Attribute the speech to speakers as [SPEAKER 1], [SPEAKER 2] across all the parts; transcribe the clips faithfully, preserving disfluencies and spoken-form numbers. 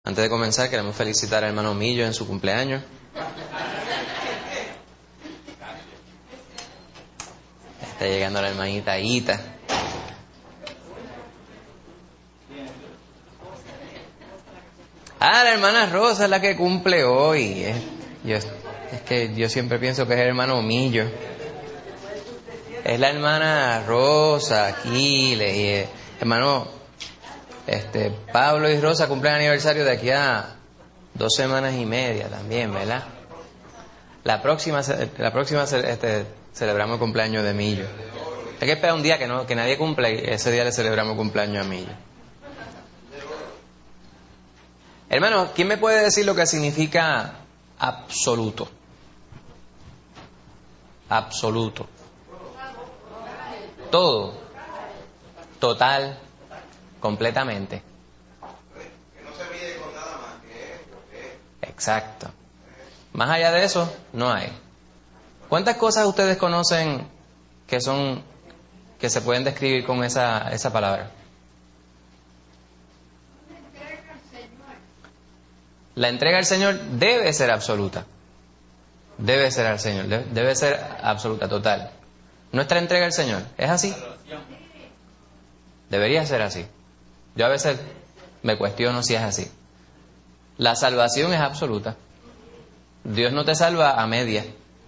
[SPEAKER 1] Antes de comenzar, queremos felicitar al hermano Millo en su cumpleaños. Está llegando la hermanita Ita. Ah, la hermana Rosa es la que cumple hoy. Es, yo, es que yo siempre pienso que es el hermano Millo. Es la hermana Rosa, Aquiles, y eh, hermano este Pablo y Rosa cumplen aniversario de aquí a dos semanas y media también, ¿verdad? La próxima, la próxima este, celebramos el cumpleaños de Millo. Hay que esperar un día que no que nadie cumple y ese día le celebramos el cumpleaños a Millo. Hermano, ¿quién me puede decir lo que significa absoluto? Absoluto. Todo. Total. Completamente.
[SPEAKER 2] Que no se mide con nada más que esto, que es.
[SPEAKER 1] Exacto. Más allá de eso, no hay. ¿Cuántas cosas ustedes conocen que son que se pueden describir con esa esa palabra? La entrega al Señor debe ser absoluta. Debe ser al Señor, debe, debe ser absoluta, total. Nuestra entrega al Señor, ¿es así? Debería ser así. Yo a veces me cuestiono si es así. La salvación es absoluta. Dios no te salva a media.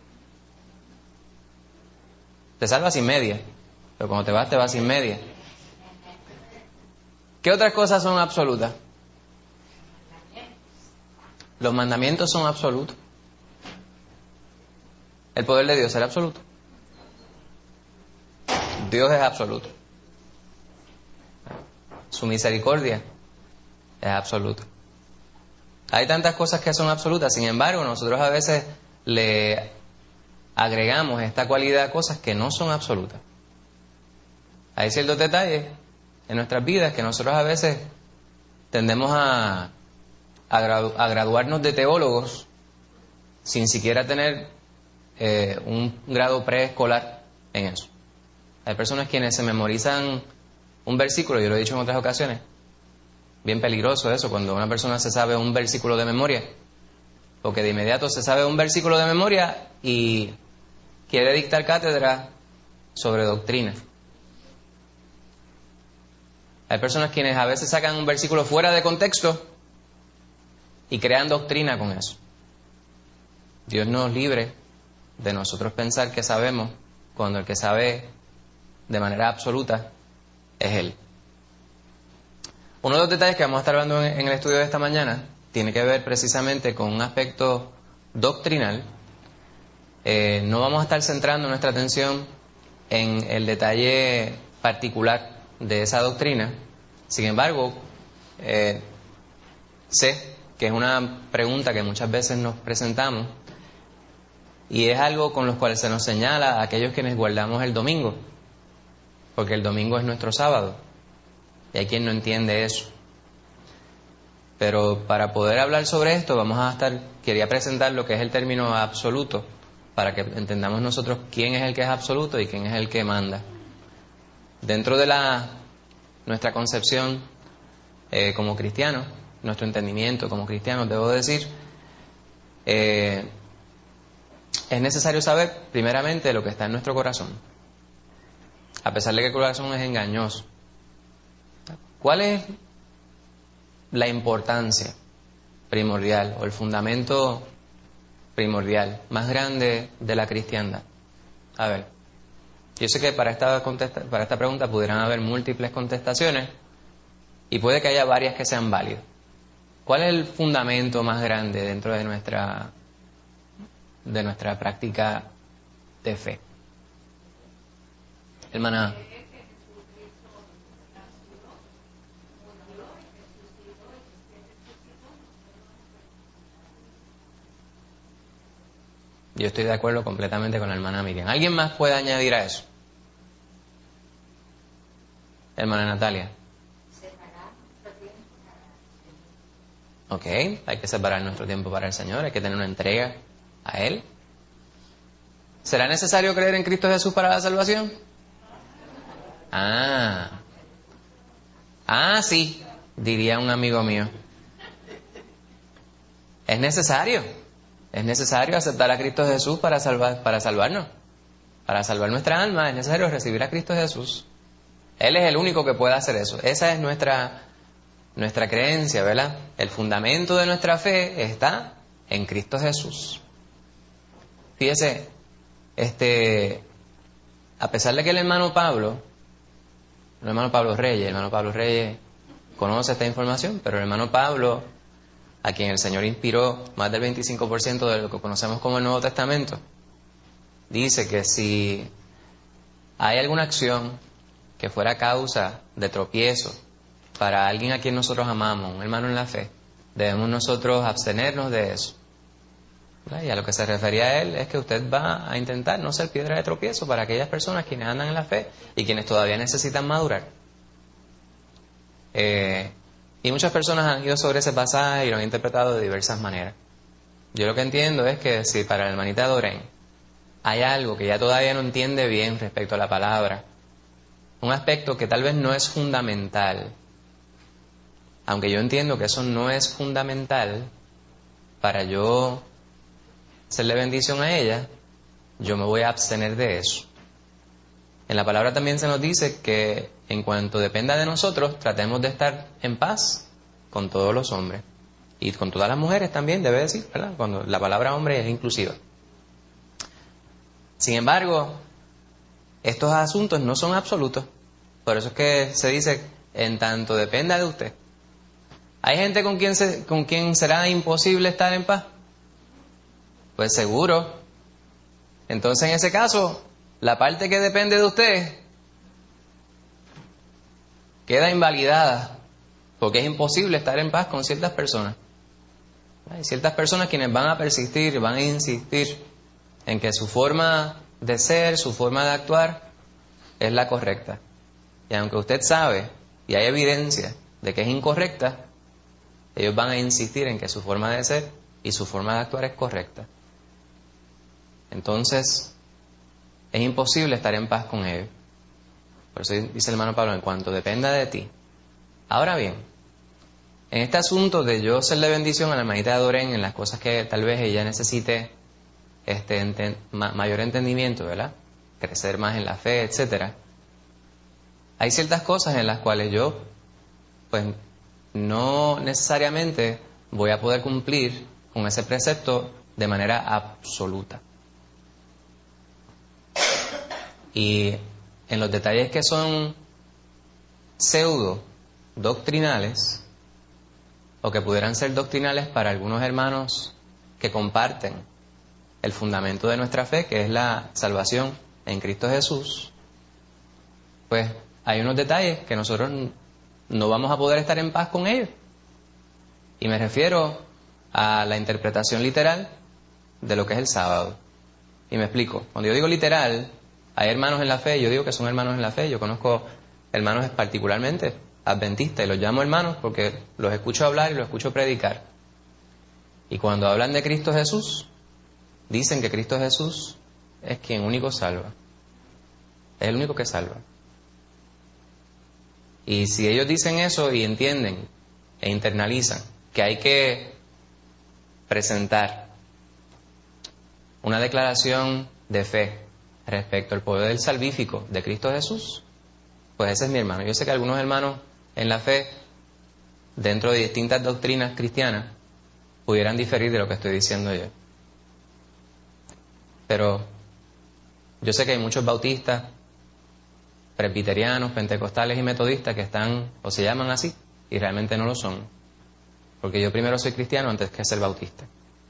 [SPEAKER 1] Te salva sin media. Pero cuando te vas, te vas sin media. ¿Qué otras cosas son absolutas? Los mandamientos son absolutos. El poder de Dios es absoluto. Dios es absoluto. Su misericordia es absoluta. Hay tantas cosas que son absolutas, sin embargo, nosotros a veces le agregamos esta cualidad a cosas que no son absolutas. Hay ciertos detalles en nuestras vidas que nosotros a veces tendemos a, a, gradu, a graduarnos de teólogos sin siquiera tener eh, un grado preescolar en eso. Hay personas quienes se memorizan un versículo, yo lo he dicho en otras ocasiones, bien peligroso eso, cuando una persona se sabe un versículo de memoria, porque de inmediato se sabe un versículo de memoria y quiere dictar cátedra sobre doctrina. Hay personas quienes a veces sacan un versículo fuera de contexto y crean doctrina con eso. Dios nos libre de nosotros pensar que sabemos cuando el que sabe de manera absoluta es Él. Uno de los detalles que vamos a estar hablando en el estudio de esta mañana tiene que ver precisamente con un aspecto doctrinal. Eh, no vamos a estar centrando nuestra atención en el detalle particular de esa doctrina. Sin embargo, eh, sé que es una pregunta que muchas veces nos presentamos y es algo con lo cual se nos señala a aquellos quienes guardamos el domingo, porque el domingo es nuestro sábado y hay quien no entiende eso. Pero para poder hablar sobre esto vamos a estar, quería presentar lo que es el término absoluto para que entendamos nosotros quién es el que es absoluto y quién es el que manda. Dentro de la nuestra concepción eh, como cristianos, nuestro entendimiento como cristianos, debo decir, eh, es necesario saber primeramente lo que está en nuestro corazón. A pesar de que el corazón es engañoso. ¿Cuál es la importancia primordial o el fundamento primordial más grande de la cristiandad? A ver, yo sé que para esta, contesta, para esta pregunta pudieran haber múltiples contestaciones y puede que haya varias que sean válidas. ¿Cuál es el fundamento más grande dentro de nuestra, de nuestra práctica de fe? Hermana. Yo estoy de acuerdo completamente con la hermana Miriam. ¿Alguien más puede añadir a eso? Hermana Natalia. Ok, hay que separar nuestro tiempo para el Señor, hay que tener una entrega a Él. ¿Será necesario creer en Cristo Jesús para la salvación? Ah, ah, sí, diría un amigo mío. Es necesario. Es necesario aceptar a Cristo Jesús para salvar, para salvarnos. Para salvar nuestra alma es necesario recibir a Cristo Jesús. Él es el único que puede hacer eso. Esa es nuestra, nuestra creencia, ¿verdad? El fundamento de nuestra fe está en Cristo Jesús. Fíjese, este, a pesar de que el hermano Pablo, el hermano Pablo Reyes, el hermano Pablo Reyes conoce esta información, pero el hermano Pablo, a quien el Señor inspiró más del veinticinco por ciento de lo que conocemos como el Nuevo Testamento, dice que si hay alguna acción que fuera causa de tropiezo para alguien a quien nosotros amamos, un hermano en la fe, debemos nosotros abstenernos de eso. Y a lo que se refería a él es que usted va a intentar no ser piedra de tropiezo para aquellas personas quienes andan en la fe y quienes todavía necesitan madurar. Eh, y muchas personas han ido sobre ese pasaje y lo han interpretado de diversas maneras. Yo lo que entiendo es que si para la hermanita Doreen hay algo que ya todavía no entiende bien respecto a la palabra, un aspecto que tal vez no es fundamental, aunque yo entiendo que eso no es fundamental para yo hacerle bendición a ella, yo me voy a abstener de eso. En la palabra también se nos dice que en cuanto dependa de nosotros, tratemos de estar en paz con todos los hombres. Y con todas las mujeres también, debe decir, ¿verdad? Cuando la palabra hombre es inclusiva. Sin embargo, estos asuntos no son absolutos. Por eso es que se dice, en tanto dependa de usted. ¿Hay gente con quien, se, con quien será imposible estar en paz? Pues seguro. Entonces, en ese caso, la parte que depende de usted queda invalidada, porque es imposible estar en paz con ciertas personas. Hay ciertas personas quienes van a persistir, van a insistir en que su forma de ser, su forma de actuar es la correcta. Y aunque usted sabe y hay evidencia de que es incorrecta, ellos van a insistir en que su forma de ser y su forma de actuar es correcta. Entonces, es imposible estar en paz con ellos. Por eso dice el hermano Pablo, en cuanto dependa de ti. Ahora bien, en este asunto de yo hacerle bendición a la hermanita Doreen en las cosas que tal vez ella necesite este enten, ma, mayor entendimiento, ¿verdad? Crecer más en la fe, etcétera. Hay ciertas cosas en las cuales yo, pues, no necesariamente voy a poder cumplir con ese precepto de manera absoluta. Y en los detalles que son pseudo doctrinales, o que pudieran ser doctrinales para algunos hermanos que comparten el fundamento de nuestra fe, que es la salvación en Cristo Jesús, pues hay unos detalles que nosotros no vamos a poder estar en paz con ellos. Y me refiero a la interpretación literal de lo que es el sábado. Y me explico. Cuando yo digo literal, hay hermanos en la fe, yo digo que son hermanos en la fe. Yo conozco hermanos particularmente adventistas y los llamo hermanos porque los escucho hablar y los escucho predicar. Y cuando hablan de Cristo Jesús, dicen que Cristo Jesús es quien único salva. Es el único que salva. Y si ellos dicen eso y entienden e internalizan que hay que presentar una declaración de fe respecto al poder salvífico de Cristo Jesús, pues ese es mi hermano. Yo sé que algunos hermanos en la fe, dentro de distintas doctrinas cristianas, pudieran diferir de lo que estoy diciendo yo. Pero yo sé que hay muchos bautistas, presbiterianos, pentecostales y metodistas que están o se llaman así y realmente no lo son, porque yo primero soy cristiano antes que ser bautista.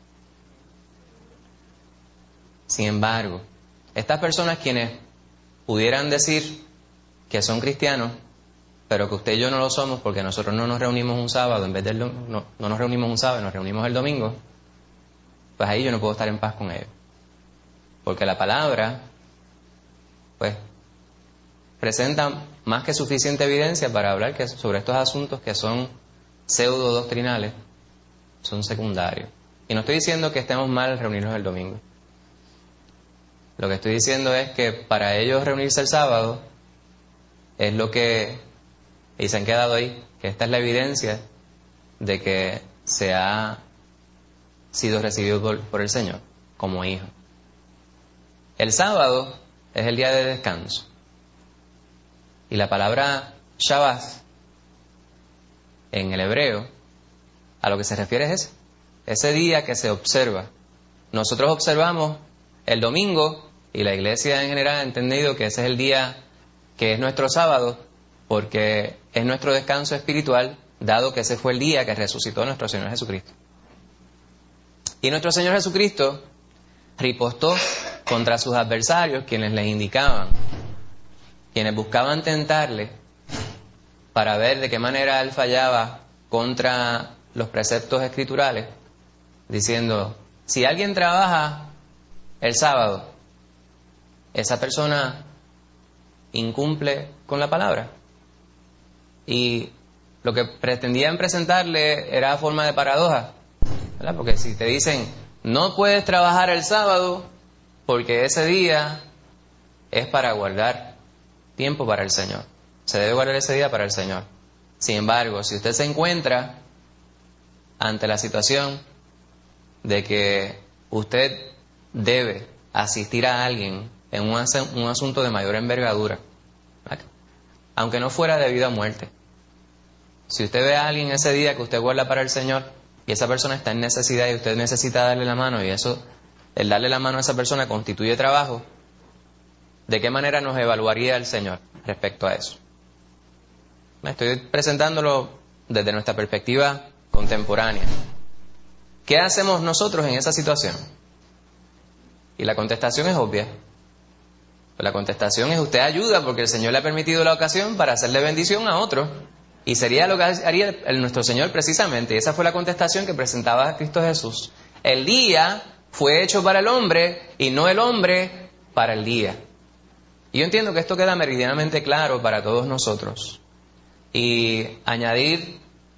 [SPEAKER 1] Sin embargo, estas personas quienes pudieran decir que son cristianos, pero que usted y yo no lo somos porque nosotros no nos reunimos un sábado en vez del no, no nos reunimos un sábado, nos reunimos el domingo, pues ahí yo no puedo estar en paz con ellos, porque la palabra pues presenta más que suficiente evidencia para hablar que sobre estos asuntos que son pseudo doctrinales, son secundarios. Y no estoy diciendo que estemos mal reunirnos el domingo. Lo que estoy diciendo es que para ellos reunirse el sábado es lo que, y se han quedado ahí, que esta es la evidencia de que se ha sido recibido por, por el Señor como hijo. El sábado es el día de descanso. Y la palabra Shabbat en el hebreo a lo que se refiere es ese, ese día que se observa. Nosotros observamos el domingo y la iglesia en general ha entendido que ese es el día que es nuestro sábado porque es nuestro descanso espiritual, dado que ese fue el día que resucitó nuestro Señor Jesucristo. Y nuestro Señor Jesucristo ripostó contra sus adversarios, quienes les indicaban, quienes buscaban tentarle para ver de qué manera él fallaba contra los preceptos escriturales, diciendo, si alguien trabaja el sábado, esa persona incumple con la palabra. Y lo que pretendían presentarle era forma de paradoja, ¿verdad? Porque si te dicen, no puedes trabajar el sábado porque ese día es para guardar tiempo para el Señor. Se debe guardar ese día para el Señor. Sin embargo, si usted se encuentra ante la situación de que usted debe asistir a alguien en un, as- un asunto de mayor envergadura, ¿verdad? Aunque no fuera debido a muerte. Si usted ve a alguien ese día que usted guarda para el Señor y esa persona está en necesidad y usted necesita darle la mano y eso, el darle la mano a esa persona constituye trabajo, ¿de qué manera nos evaluaría el Señor respecto a eso? Me estoy presentándolo desde nuestra perspectiva contemporánea. ¿Qué hacemos nosotros en esa situación? Y la contestación es obvia. La contestación es usted ayuda porque el Señor le ha permitido la ocasión para hacerle bendición a otro. Y sería lo que haría el, nuestro Señor precisamente. Y esa fue la contestación que presentaba Cristo Jesús. El día fue hecho para el hombre y no el hombre para el día. Y yo entiendo que esto queda meridianamente claro para todos nosotros. Y añadir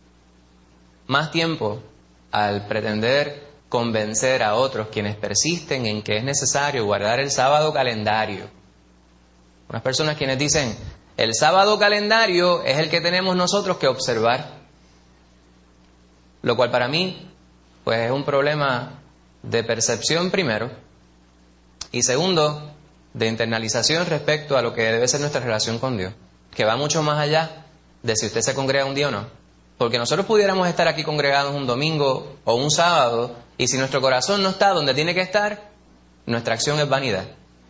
[SPEAKER 1] más tiempo al pretender convencer a otros quienes persisten en que es necesario guardar el sábado calendario. Unas personas quienes dicen, el sábado calendario es el que tenemos nosotros que observar. Lo cual para mí, pues es un problema de percepción primero. Y segundo, de internalización respecto a lo que debe ser nuestra relación con Dios. Que va mucho más allá de si usted se congrega un día o no. Porque nosotros pudiéramos estar aquí congregados un domingo o un sábado, y si nuestro corazón no está donde tiene que estar, nuestra acción es vanidad.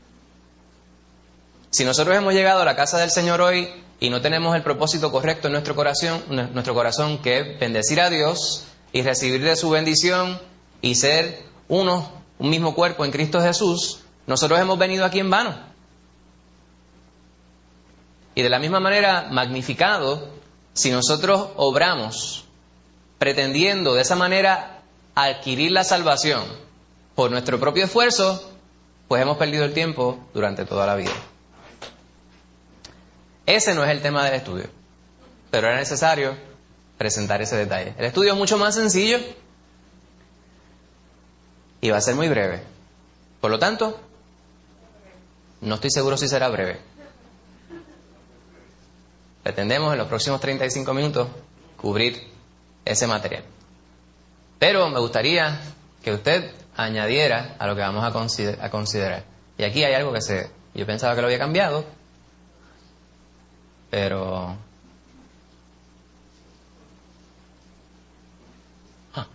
[SPEAKER 1] Si nosotros hemos llegado a la casa del Señor hoy y no tenemos el propósito correcto en nuestro corazón, nuestro corazón que es bendecir a Dios y recibir de su bendición y ser uno, un mismo cuerpo en Cristo Jesús, nosotros hemos venido aquí en vano. Y de la misma manera, magnificado, si nosotros obramos pretendiendo de esa manera adquirir la salvación por nuestro propio esfuerzo, pues hemos perdido el tiempo durante toda la vida. Ese no es el tema del estudio, pero era necesario presentar ese detalle. El estudio es mucho más sencillo y va a ser muy breve. Por lo tanto, no estoy seguro si será breve. Pretendemos en los próximos treinta y cinco minutos cubrir ese material. Pero me gustaría que usted añadiera a lo que vamos a consider- a considerar. Y aquí hay algo que se, yo pensaba que lo había cambiado, pero ah.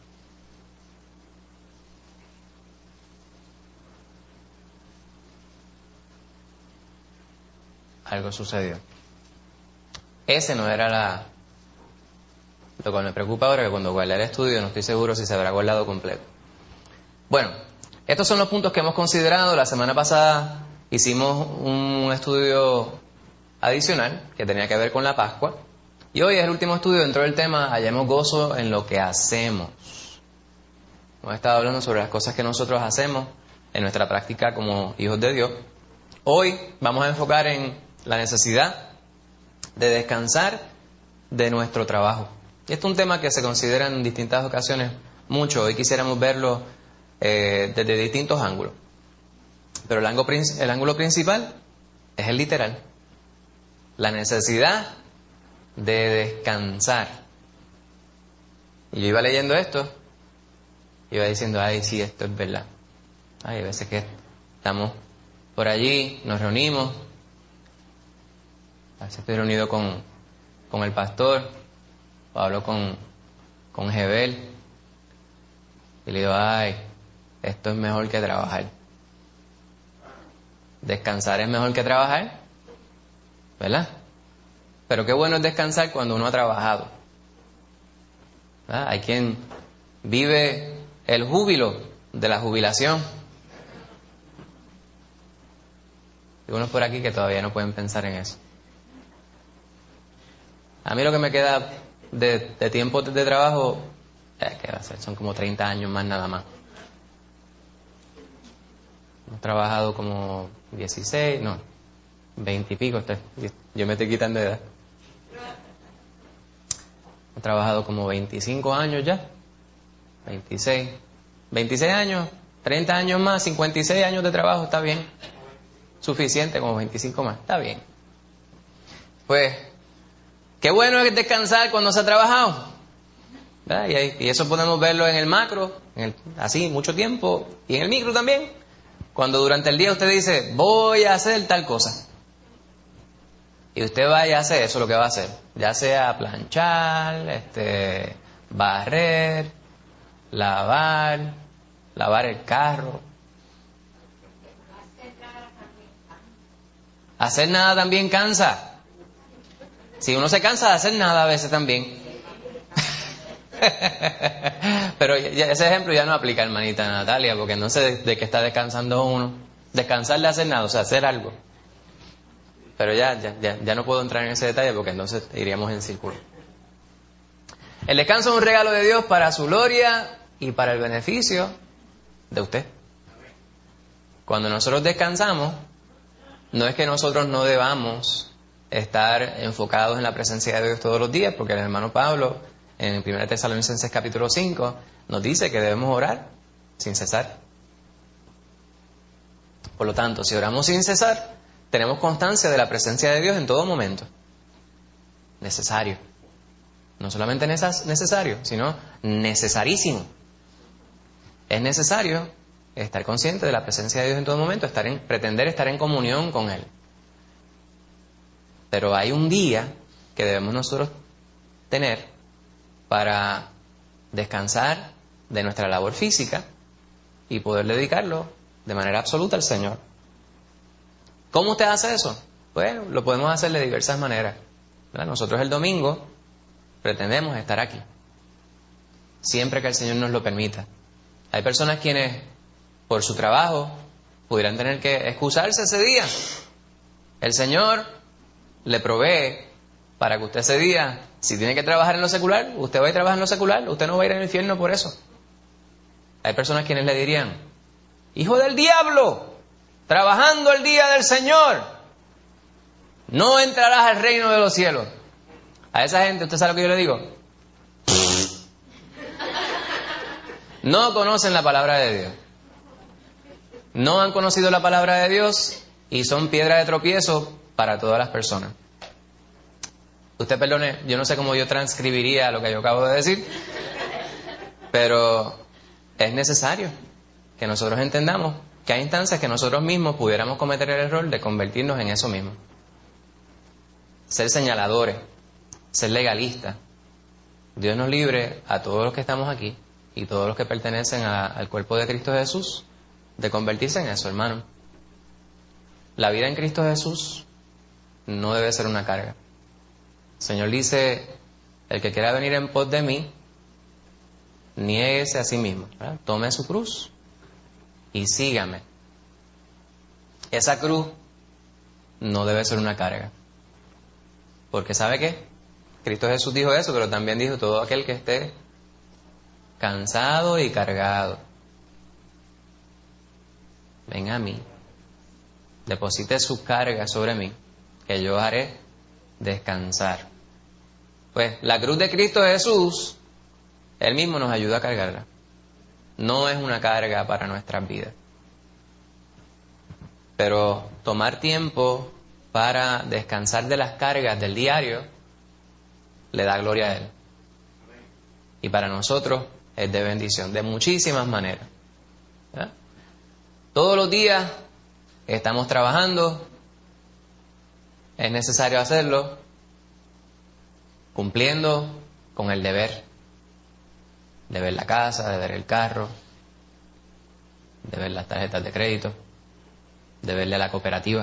[SPEAKER 1] algo sucedió. Ese no era la... Lo que me preocupa ahora es que cuando guarde el estudio no estoy seguro si se habrá guardado completo. Bueno, estos son los puntos que hemos considerado. La semana pasada hicimos un estudio adicional que tenía que ver con la Pascua. Y hoy es el último estudio dentro del tema hallemos gozo en lo que hacemos. Hemos estado hablando sobre las cosas que nosotros hacemos en nuestra práctica como hijos de Dios. Hoy vamos a enfocar en la necesidad de descansar de nuestro trabajo. Y este es un tema que se considera en distintas ocasiones mucho. Hoy quisiéramos verlo eh, desde distintos ángulos. Pero el ángulo, el ángulo principal es el literal. La necesidad de descansar. Y yo iba leyendo esto iba diciendo, ay, sí, esto es verdad. Ay, hay veces que estamos por allí, nos reunimos. A veces estoy reunido con, con el pastor, o hablo con, con Jebel, y le digo, ay, esto es mejor que trabajar. Descansar es mejor que trabajar, ¿verdad? Pero qué bueno es descansar cuando uno ha trabajado, ¿verdad? Hay quien vive el júbilo de la jubilación. Hay unos por aquí que todavía no pueden pensar en eso. A mí lo que me queda de, de tiempo de trabajo, eh, ¿qué va a ser? Son como treinta años más nada más. Hemos trabajado como dieciséis, no, veinte y pico. Yo me estoy quitando de edad. He trabajado como veinticinco años ya. veintiséis. veintiséis años, treinta años más, cincuenta y seis años de trabajo, está bien. Suficiente, como veinticinco más, está bien. Pues, qué bueno es descansar cuando se ha trabajado, ¿verdad? Y, ahí, y eso podemos verlo en el macro, en el, así, mucho tiempo, y en el micro también. Cuando durante el día usted dice, voy a hacer tal cosa, y usted vaya a hacer eso, lo que va a hacer, ya sea planchar, este, barrer, lavar, lavar el carro. Hacer nada también cansa. Si uno se cansa de hacer nada a veces también. Pero ya, ese ejemplo ya no aplica, hermanita Natalia, porque no sé de, de qué está descansando uno. Descansar de hacer nada, o sea, hacer algo. Pero ya, ya, ya, ya no puedo entrar en ese detalle porque entonces iríamos en círculo. El descanso es un regalo de Dios para su gloria y para el beneficio de usted. Cuando nosotros descansamos, no es que nosotros no debamos estar enfocados en la presencia de Dios todos los días, porque el hermano Pablo, en primera Tesalonicenses capítulo cinco, nos dice que debemos orar sin cesar. Por lo tanto, si oramos sin cesar, tenemos constancia de la presencia de Dios en todo momento. Necesario. No solamente necesario, sino necesarísimo. Es necesario estar consciente de la presencia de Dios en todo momento, estar en, pretender estar en comunión con Él. Pero hay un día que debemos nosotros tener para descansar de nuestra labor física y poder dedicarlo de manera absoluta al Señor. ¿Cómo usted hace eso? Bueno, lo podemos hacer de diversas maneras, ¿verdad? Nosotros el domingo pretendemos estar aquí, siempre que el Señor nos lo permita. Hay personas quienes, por su trabajo, pudieran tener que excusarse ese día. El Señor le provee para que usted ese día, si tiene que trabajar en lo secular, usted va a trabajar en lo secular, usted no va a ir al infierno por eso. Hay personas quienes le dirían, hijo del diablo, trabajando el día del Señor, no entrarás al reino de los cielos. A esa gente, ¿usted sabe lo que yo le digo? No conocen la palabra de Dios. No han conocido la palabra de Dios y son piedra de tropiezo para todas las personas. Usted perdone, yo no sé cómo yo transcribiría lo que yo acabo de decir, pero es necesario que nosotros entendamos que hay instancias que nosotros mismos pudiéramos cometer el error de convertirnos en eso mismo. Ser señaladores, ser legalistas. Dios nos libre a todos los que estamos aquí y todos los que pertenecen a, al cuerpo de Cristo Jesús de convertirse en eso, hermano. La vida en Cristo Jesús no debe ser una carga. El Señor dice, el que quiera venir en pos de mí, niéguese a sí mismo, ¿verdad? Tome su cruz y sígame. Esa cruz no debe ser una carga. Porque ¿sabe qué? Cristo Jesús dijo eso, pero también dijo todo aquel que esté cansado y cargado, ven a mí, deposite su carga sobre mí, que yo haré descansar. Pues la cruz de Cristo Jesús, Él mismo nos ayuda a cargarla. No es una carga para nuestras vidas. Pero tomar tiempo para descansar de las cargas del diario le da gloria a Él. Y para nosotros es de bendición, de muchísimas maneras. ¿Ya? Todos los días estamos trabajando, es necesario hacerlo, cumpliendo con el deber de ver la casa, de ver el carro, de ver las tarjetas de crédito, de verle a la cooperativa.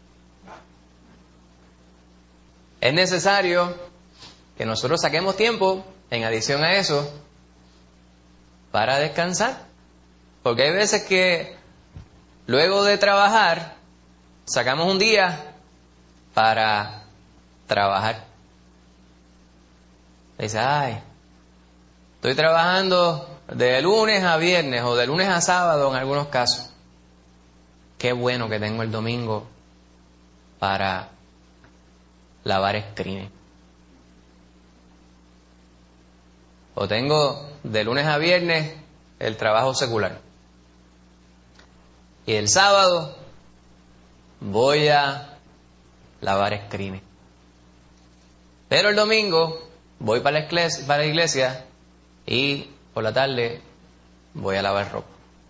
[SPEAKER 1] Es necesario que nosotros saquemos tiempo, en adición a eso, para descansar. Porque hay veces que luego de trabajar, sacamos un día para trabajar. Dice, ay, estoy trabajando de lunes a viernes o de lunes a sábado en algunos casos. Qué bueno que tengo el domingo para lavar screen. O tengo de lunes a viernes el trabajo secular. Y el sábado voy a lavar screen. Pero el domingo voy para la iglesia, para la iglesia y por la tarde voy a lavar ropa.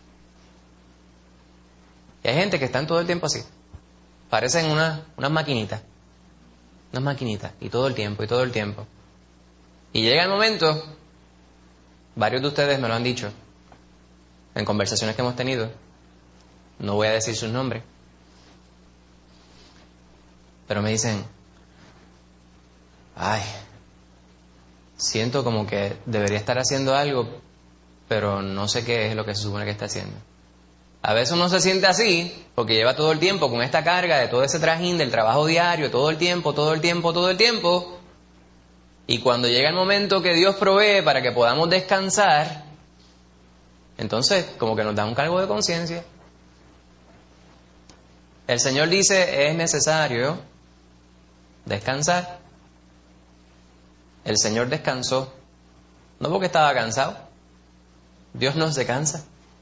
[SPEAKER 1] Y hay gente que están todo el tiempo así. Parecen unas unas maquinitas. Unas maquinitas. Y todo el tiempo, y todo el tiempo. Y llega el momento, varios de ustedes me lo han dicho, en conversaciones que hemos tenido, no voy a decir sus nombres, pero me dicen, ay, siento como que debería estar haciendo algo, pero no sé qué es lo que se supone que está haciendo. A veces uno se siente así, porque lleva todo el tiempo con esta carga de todo ese trajín del trabajo diario, todo el tiempo, todo el tiempo, todo el tiempo, y cuando llega el momento que Dios provee para que podamos descansar, entonces como que nos da un cargo de conciencia. El Señor dice, es necesario descansar. El Señor descansó, no porque estaba cansado. Dios no se cansa.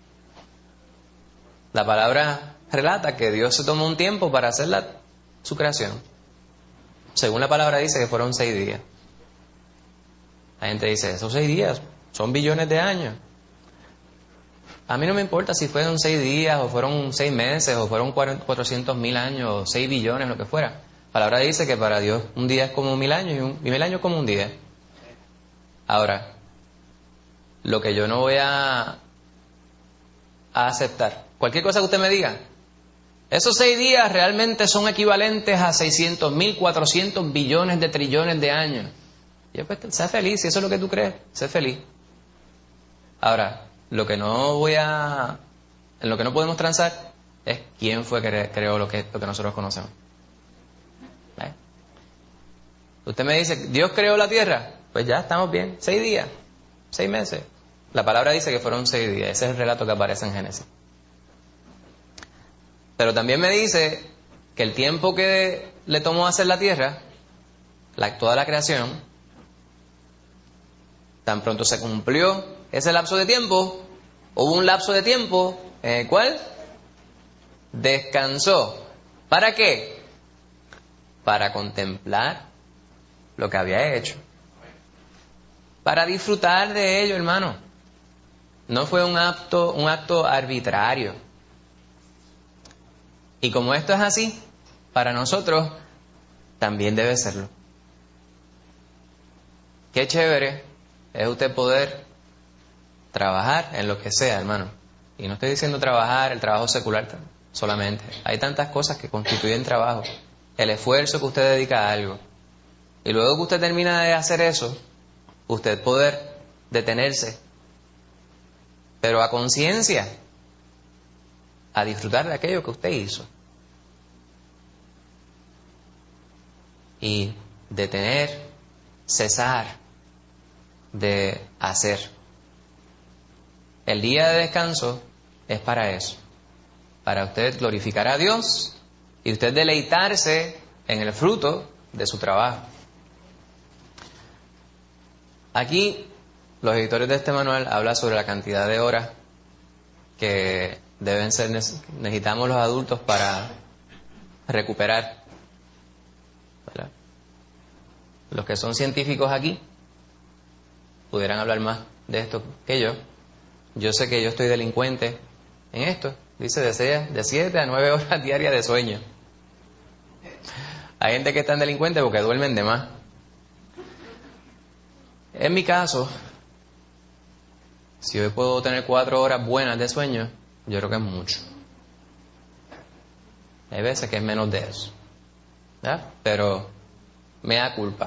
[SPEAKER 1] La palabra relata que Dios se tomó un tiempo para hacer la, su creación. Según la palabra dice que fueron seis días. La gente dice, esos seis días son billones de años. A mí no me importa si fueron seis días, o fueron seis meses, o fueron cuatrocientos mil años, o seis billones, lo que fuera. La palabra dice que para Dios un día es como mil años y, un, y mil años como un día. Ahora, lo que yo no voy a, a aceptar, cualquier cosa que usted me diga, esos seis días realmente son equivalentes a seiscientos mil, cuatrocientos billones de trillones de años. Y yo, pues, sé feliz, si eso es lo que tú crees, sé feliz. Ahora, lo que no voy a, en lo que no podemos transar es quién fue que creó lo que, lo que nosotros conocemos. ¿Eh? Usted me dice, ¿Dios creó la tierra? Pues ya estamos bien, seis días, seis meses. La palabra dice que fueron seis días, ese es el relato que aparece en Génesis. Pero también me dice que el tiempo que le tomó hacer la tierra, la, toda la creación, tan pronto se cumplió ese lapso de tiempo, hubo un lapso de tiempo en el cual descansó. ¿Para qué? Para contemplar lo que había hecho. Para disfrutar de ello, hermano. No fue un acto, un acto arbitrario. Y como esto es así, para nosotros también debe serlo. Qué chévere es usted poder trabajar en lo que sea, hermano. Y no estoy diciendo trabajar, el trabajo secular solamente. Hay tantas cosas que constituyen trabajo. El esfuerzo que usted dedica a algo. Y luego que usted termina de hacer eso, usted poder detenerse, pero a conciencia, a disfrutar de aquello que usted hizo. Y detener, cesar de hacer. El día de descanso es para eso, para usted glorificar a Dios y usted deleitarse en el fruto de su trabajo. Aquí los editores de este manual hablan sobre la cantidad de horas que deben ser necesitamos los adultos para recuperar, ¿verdad? Los que son científicos aquí pudieran hablar más de esto que yo. Yo sé que yo estoy delincuente en esto. Dice de seis, de siete a nueve horas diarias de sueño. Hay gente que está en delincuente porque duermen de más. En mi caso, si hoy puedo tener cuatro horas buenas de sueño, yo creo que es mucho. Hay veces que es menos de eso, ¿verdad? Pero me da culpa.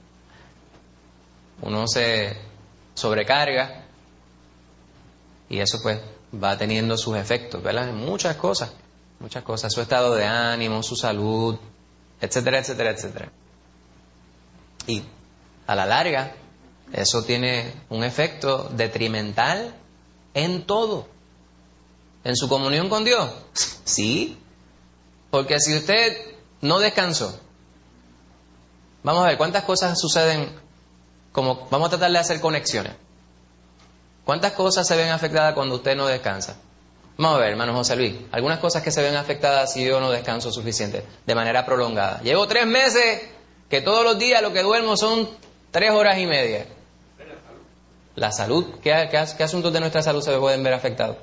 [SPEAKER 1] Uno se sobrecarga y eso pues va teniendo sus efectos, ¿verdad? En muchas cosas, muchas cosas, su estado de ánimo, su salud, etcétera, etcétera, etcétera. Y a la larga, eso tiene un efecto detrimental en todo. ¿En su comunión con Dios? Sí. Porque si usted no descansó, vamos a ver cuántas cosas suceden, como vamos a tratar de hacer conexiones. ¿Cuántas cosas se ven afectadas cuando usted no descansa? Vamos a ver, hermano José Luis, algunas cosas que se ven afectadas si yo no descanso suficiente, de manera prolongada. Llevo tres meses que todos los días lo que duermo son tres horas y media. La salud, ¿qué, qué, qué asuntos de nuestra salud se pueden ver afectados?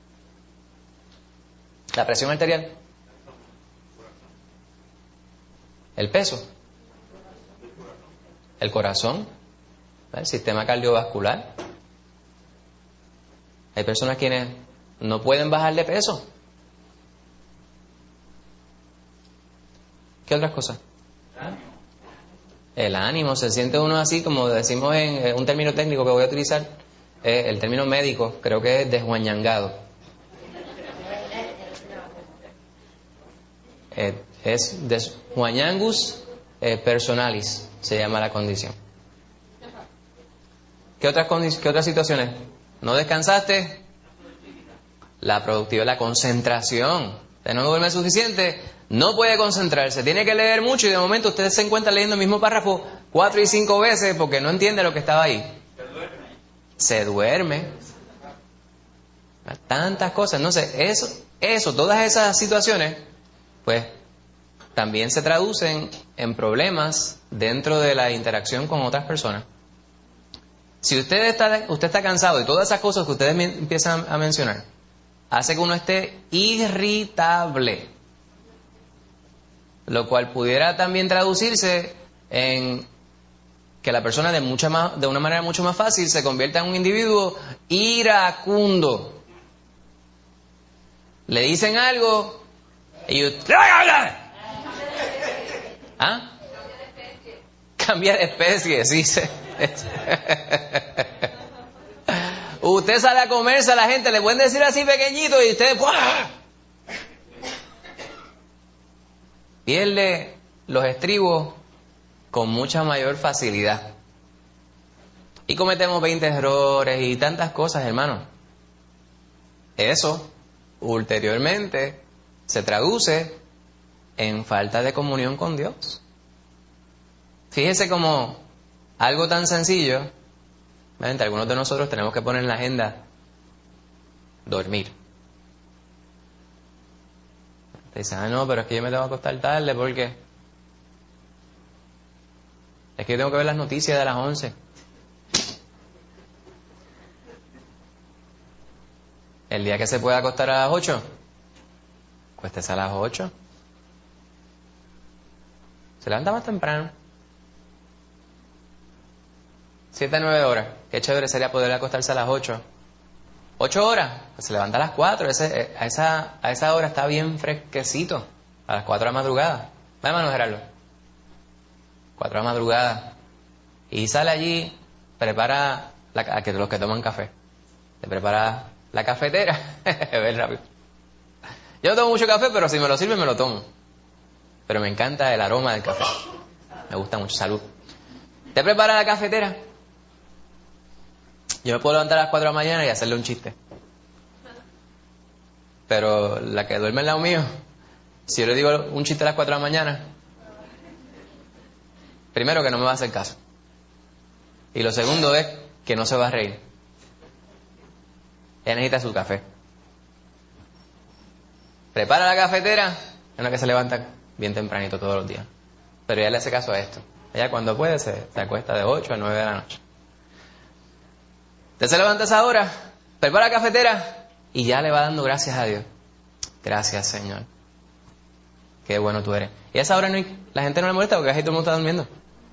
[SPEAKER 1] La presión arterial. El peso. El corazón. El sistema cardiovascular. Hay personas quienes no pueden bajar de peso. ¿Qué otras cosas? El ánimo, se siente uno así, como decimos en un término técnico que voy a utilizar, eh, el término médico, creo que es desguañangado. Eh, es desguañangus eh, personalis, se llama la condición. ¿Qué otras, condi- ¿Qué otras situaciones? ¿No descansaste? La productividad, la concentración. Usted no duerme suficiente, no puede concentrarse, tiene que leer mucho y de momento usted se encuentra leyendo el mismo párrafo cuatro y cinco veces porque no entiende lo que estaba ahí. Se duerme. Tantas cosas. No sé, eso, eso, todas esas situaciones, pues también se traducen en problemas dentro de la interacción con otras personas. Si usted está, usted está cansado y todas esas cosas que ustedes me empiezan a mencionar, hace que uno esté irritable, lo cual pudiera también traducirse en que la persona de mucha más, de una manera mucho más fácil se convierta en un individuo iracundo. Le dicen algo y usted... ¿Ah? Cambia de especie, sí. Se... Usted sale a comerse a la gente, le pueden decir así pequeñito y usted ¡buah! Pierde los estribos con mucha mayor facilidad. Y cometemos veinte errores y tantas cosas, hermano. Eso, ulteriormente, se traduce en falta de comunión con Dios. Fíjese como algo tan sencillo, ¿ven? Algunos de nosotros tenemos que poner en la agenda dormir. Te dicen, ah, no, pero es que yo me tengo que acostar tarde porque es que yo tengo que ver las noticias de las once. El día que se pueda acostar a las ocho, acuéstese a las ocho. Se levanta más temprano. Siete a nueve horas. Qué chévere sería poder acostarse a las ocho. Ocho horas. Pues se levanta a las cuatro. Ese, a, esa, a esa hora está bien fresquecito. A las cuatro de la madrugada. Va, hermano Gerardo. Cuatro de la madrugada. Y sale allí, prepara la, a que los que toman café. Te prepara la cafetera. Ver rápido. Yo no tomo mucho café, pero si me lo sirve me lo tomo. Pero me encanta el aroma del café. Me gusta mucho. Salud. Te prepara la cafetera. Yo me puedo levantar a las cuatro de la mañana y hacerle un chiste. Pero la que duerme al lado mío, si yo le digo un chiste a las cuatro de la mañana, primero que no me va a hacer caso. Y lo segundo es que no se va a reír. Ella necesita su café. Prepara la cafetera, es una que se levanta bien tempranito todos los días. Pero ella le hace caso a esto. Ella cuando puede se, se acuesta de ocho a nueve de la noche. Usted se levanta a esa hora, prepara la cafetera y ya le va dando gracias a Dios. Gracias, Señor. Qué bueno tú eres. Y a esa hora no hay, la gente no le molesta porque casi todo el mundo está durmiendo.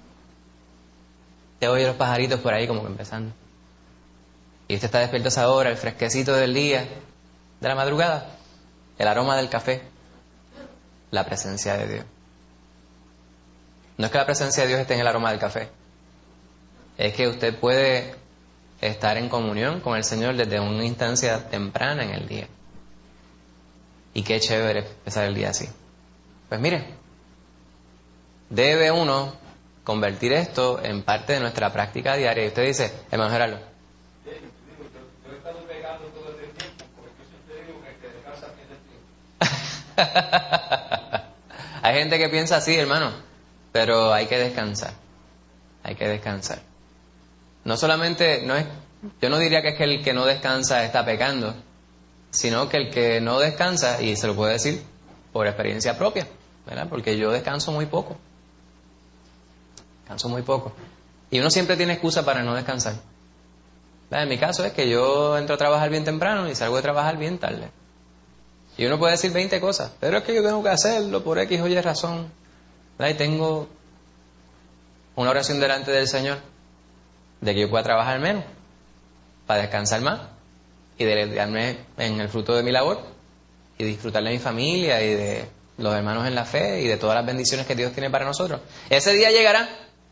[SPEAKER 1] Te oye los pajaritos por ahí como que empezando. Y usted está despierto a esa hora, el fresquecito del día, de la madrugada, el aroma del café, la presencia de Dios. No es que la presencia de Dios esté en el aroma del café. Es que usted puede estar en comunión con el Señor desde una instancia temprana en el día. Y qué chévere empezar el día así. Pues mire, debe uno convertir esto en parte de nuestra práctica diaria. Y usted dice, hermano Gerardo.
[SPEAKER 2] Yo he estado pegando todo este tiempo porque yo siempre digo que el que descansa pierde tiempo.
[SPEAKER 1] Hay gente que piensa así, hermano, pero hay que descansar. Hay que descansar. No solamente, no es, yo no diría que es que el que no descansa está pecando, sino que el que no descansa, y se lo puedo decir por experiencia propia, ¿verdad? Porque yo descanso muy poco. Descanso muy poco. Y uno siempre tiene excusa para no descansar. ¿Verdad? En mi caso es que yo entro a trabajar bien temprano y salgo de trabajar bien tarde. Y uno puede decir veinte cosas, pero es que yo tengo que hacerlo por X o Y razón. ¿Verdad? Y tengo una oración delante del Señor de que yo pueda trabajar menos para descansar más y deleitarme en el fruto de mi labor y disfrutar de mi familia y de los hermanos en la fe y de todas las bendiciones que Dios tiene para nosotros. Ese día llegará.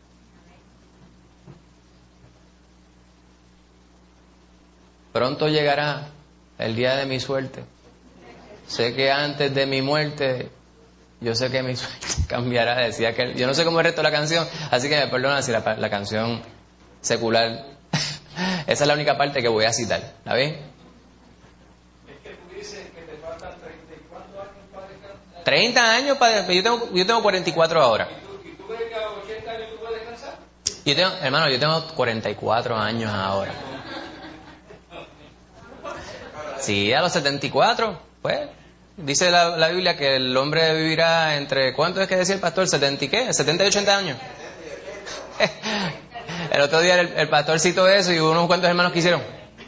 [SPEAKER 1] Pronto llegará el día de mi suerte. Sé que antes de mi muerte, yo sé que mi suerte cambiará. Decía que yo no sé cómo es el resto de la canción, así que me perdona si la, la canción secular. Esa es la única parte que voy a citar. ¿La ven?
[SPEAKER 2] Es que tú dices que te faltan treinta y cuatro años para descansar.
[SPEAKER 1] treinta años para yo tengo yo tengo cuarenta y cuatro ahora.
[SPEAKER 2] ¿Y tú, y tú ves que a los ochenta años tú puedes descansar?
[SPEAKER 1] Yo tengo, hermano, yo tengo cuarenta y cuatro años ahora. Sí, a los setenta y cuatro, pues, dice la, la Biblia que el hombre vivirá entre, ¿cuánto es que decía el pastor? ¿setenta y qué? ¿setenta y ochenta años? El otro día el, el pastor citó eso y hubo unos cuantos hermanos que hicieron.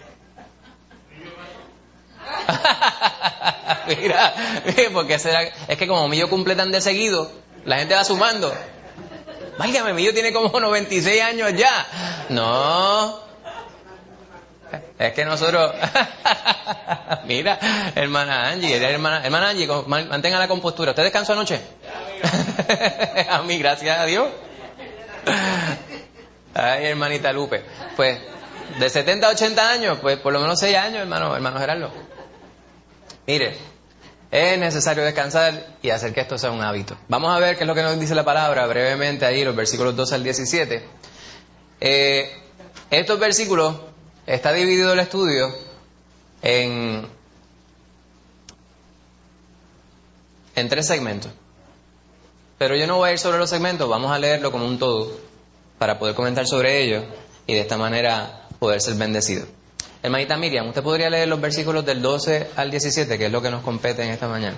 [SPEAKER 1] Mira, porque será, es que como Millo cumple tan de seguido, la gente va sumando. Válgame, Millo tiene como noventa y seis años ya. No. Es que nosotros... Mira, hermana Angie, hermana, hermana Angie, mantenga la compostura. ¿Usted descansó anoche? A mí, gracias a Dios. Ay, hermanita Lupe. Pues, de setenta a ochenta años, pues por lo menos seis años, hermano, hermano Gerardo. Mire, es necesario descansar y hacer que esto sea un hábito. Vamos a ver qué es lo que nos dice la palabra brevemente ahí, los versículos doce al diecisiete. Eh, estos versículos, está dividido el estudio en, en tres segmentos. Pero yo no voy a ir sobre los segmentos, vamos a leerlo como un todo para poder comentar sobre ello y de esta manera poder ser bendecido. Hermanita Miriam, ¿usted podría leer los versículos del doce al diecisiete, que es lo que nos compete en esta mañana?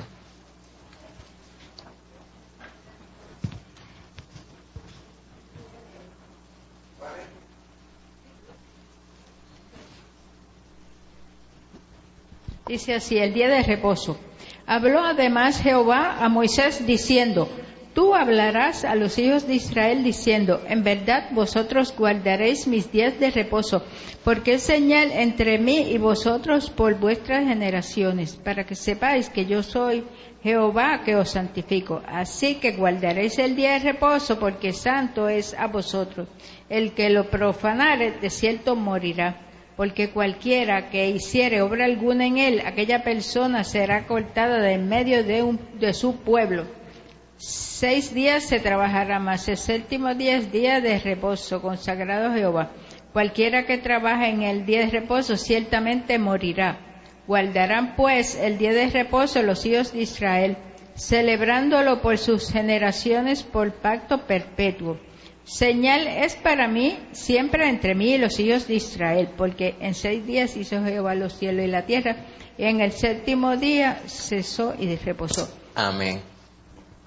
[SPEAKER 3] Dice así, el día de reposo. Habló además Jehová a Moisés diciendo, tú hablarás a los hijos de Israel diciendo, en verdad vosotros guardaréis mis días de reposo, porque es señal entre mí y vosotros por vuestras generaciones, para que sepáis que yo soy Jehová que os santifico. Así que guardaréis el día de reposo, porque santo es a vosotros. El que lo profanare, de cierto morirá. Porque cualquiera que hiciere obra alguna en él, aquella persona será cortada de en medio de, un, de su pueblo. Seis días se trabajará, mas el séptimo día es día de reposo, consagrado a Jehová. Cualquiera que trabaje en el día de reposo ciertamente morirá. Guardarán pues el día de reposo los hijos de Israel, celebrándolo por sus generaciones por pacto perpetuo. Señal es para mí siempre entre mí y los hijos de Israel, porque en seis días hizo Jehová los cielos y la tierra, y en el séptimo día cesó y reposó.
[SPEAKER 1] Amén.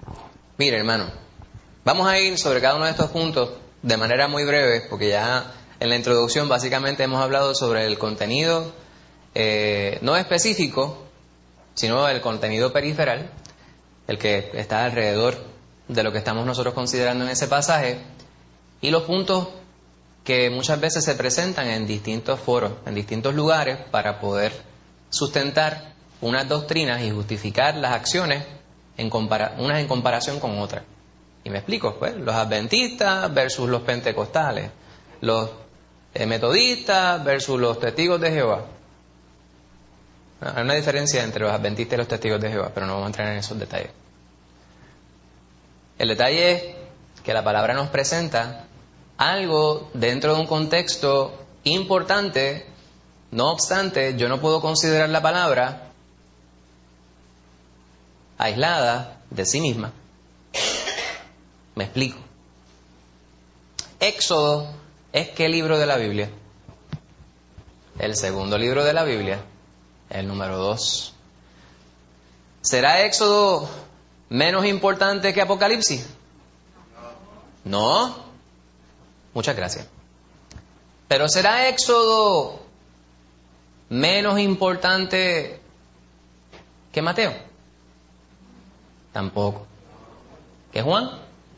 [SPEAKER 1] Mire, hermano, vamos a ir sobre cada uno de estos puntos de manera muy breve, porque ya En la introducción básicamente hemos hablado sobre el contenido eh, no específico, sino el contenido periferal, el que está alrededor de lo que estamos nosotros considerando en ese pasaje, y los puntos que muchas veces se presentan en distintos foros, en distintos lugares, para poder sustentar unas doctrinas y justificar las acciones en compara- unas en comparación con otras. Y me explico, pues, los adventistas versus los pentecostales, los eh, metodistas versus los testigos de Jehová. Hay una diferencia entre los adventistas y los testigos de Jehová, pero no vamos a entrar en esos detalles. El detalle es que la palabra nos presenta algo dentro de un contexto importante. No obstante, yo no puedo considerar la palabra aislada de sí misma. Me explico. Éxodo es ¿qué libro de la Biblia? El segundo libro de la Biblia, el número dos. ¿Será Éxodo menos importante que Apocalipsis? No. Muchas gracias. ¿Pero será Éxodo menos importante que Mateo? Tampoco. ¿Que Juan?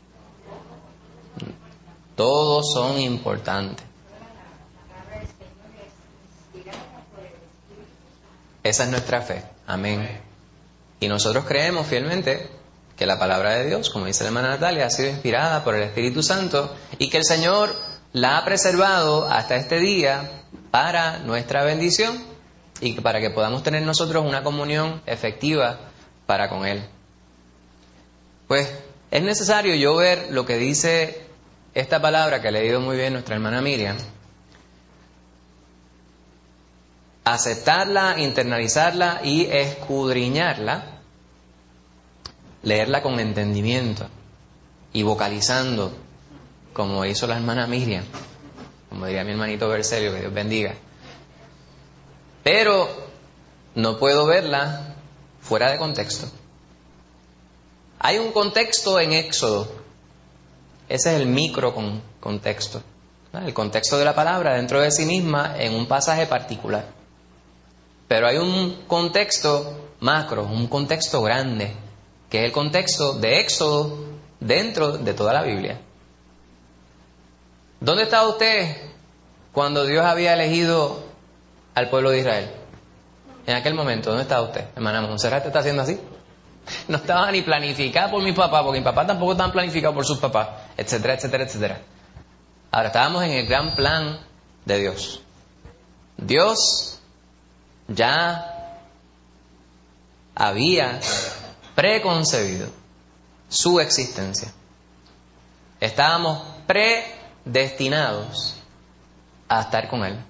[SPEAKER 1] Todos son importantes. Esa es nuestra fe. Amén. Y nosotros creemos fielmente que la palabra de Dios, como dice la hermana Natalia, ha sido inspirada por el Espíritu Santo y que el Señor la ha preservado hasta este día para nuestra bendición y para que podamos tener nosotros una comunión efectiva para con Él. Pues es necesario yo ver lo que dice esta palabra que ha leído muy bien nuestra hermana Miriam, aceptarla, internalizarla y escudriñarla, leerla con entendimiento y vocalizando, como hizo la hermana Miriam, como diría mi hermanito Bercelio, que Dios bendiga. Pero no puedo verla fuera de contexto. Hay un contexto en Éxodo, ese es el micro con, contexto, ¿no? El contexto de la palabra dentro de sí misma en un pasaje particular. Pero hay un contexto macro, un contexto grande, que es el contexto de Éxodo dentro de toda la Biblia. ¿Dónde estaba usted cuando Dios había elegido al pueblo de Israel? En aquel momento, ¿dónde estaba usted? Hermana Monserrat, ¿te está haciendo así? No estaba ni planificada por mi papá, porque mi papá tampoco estaba planificado por sus papás, etcétera, etcétera, etcétera. Ahora, estábamos en el gran plan de Dios. Dios ya había preconcebido su existencia. Estábamos predestinados a estar con Él.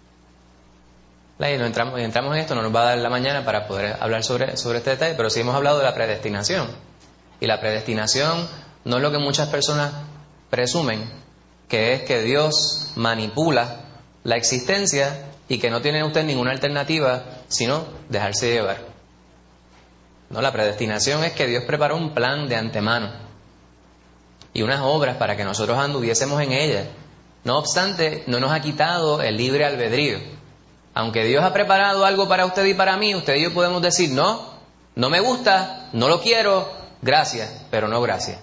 [SPEAKER 1] Y no entramos, entramos en esto, no nos va a dar la mañana para poder hablar sobre, sobre este detalle, pero sí hemos hablado de la predestinación. Y la predestinación no es lo que muchas personas presumen, que es que Dios manipula la existencia y que no tiene usted ninguna alternativa sino dejarse llevar. No, la predestinación es que Dios preparó un plan de antemano y unas obras para que nosotros anduviésemos en ellas. No obstante, no nos ha quitado el libre albedrío. Aunque Dios ha preparado algo para usted y para mí, usted y yo podemos decir, no, no me gusta, no lo quiero, gracias, pero no gracias.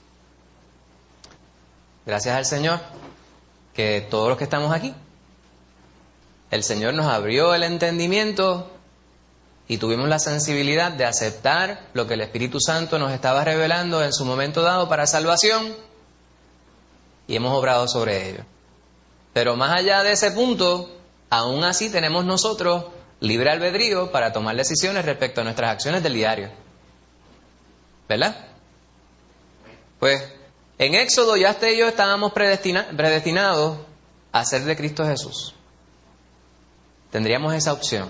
[SPEAKER 1] Gracias al Señor, que todos los que estamos aquí, el Señor nos abrió el entendimiento y tuvimos la sensibilidad de aceptar lo que el Espíritu Santo nos estaba revelando en su momento dado para salvación y hemos obrado sobre ello. Pero más allá de ese punto, aún así tenemos nosotros libre albedrío para tomar decisiones respecto a nuestras acciones del diario. ¿Verdad? Pues en Éxodo ya usted y yo estábamos predestina- predestinados a ser de Cristo Jesús. Tendríamos esa opción.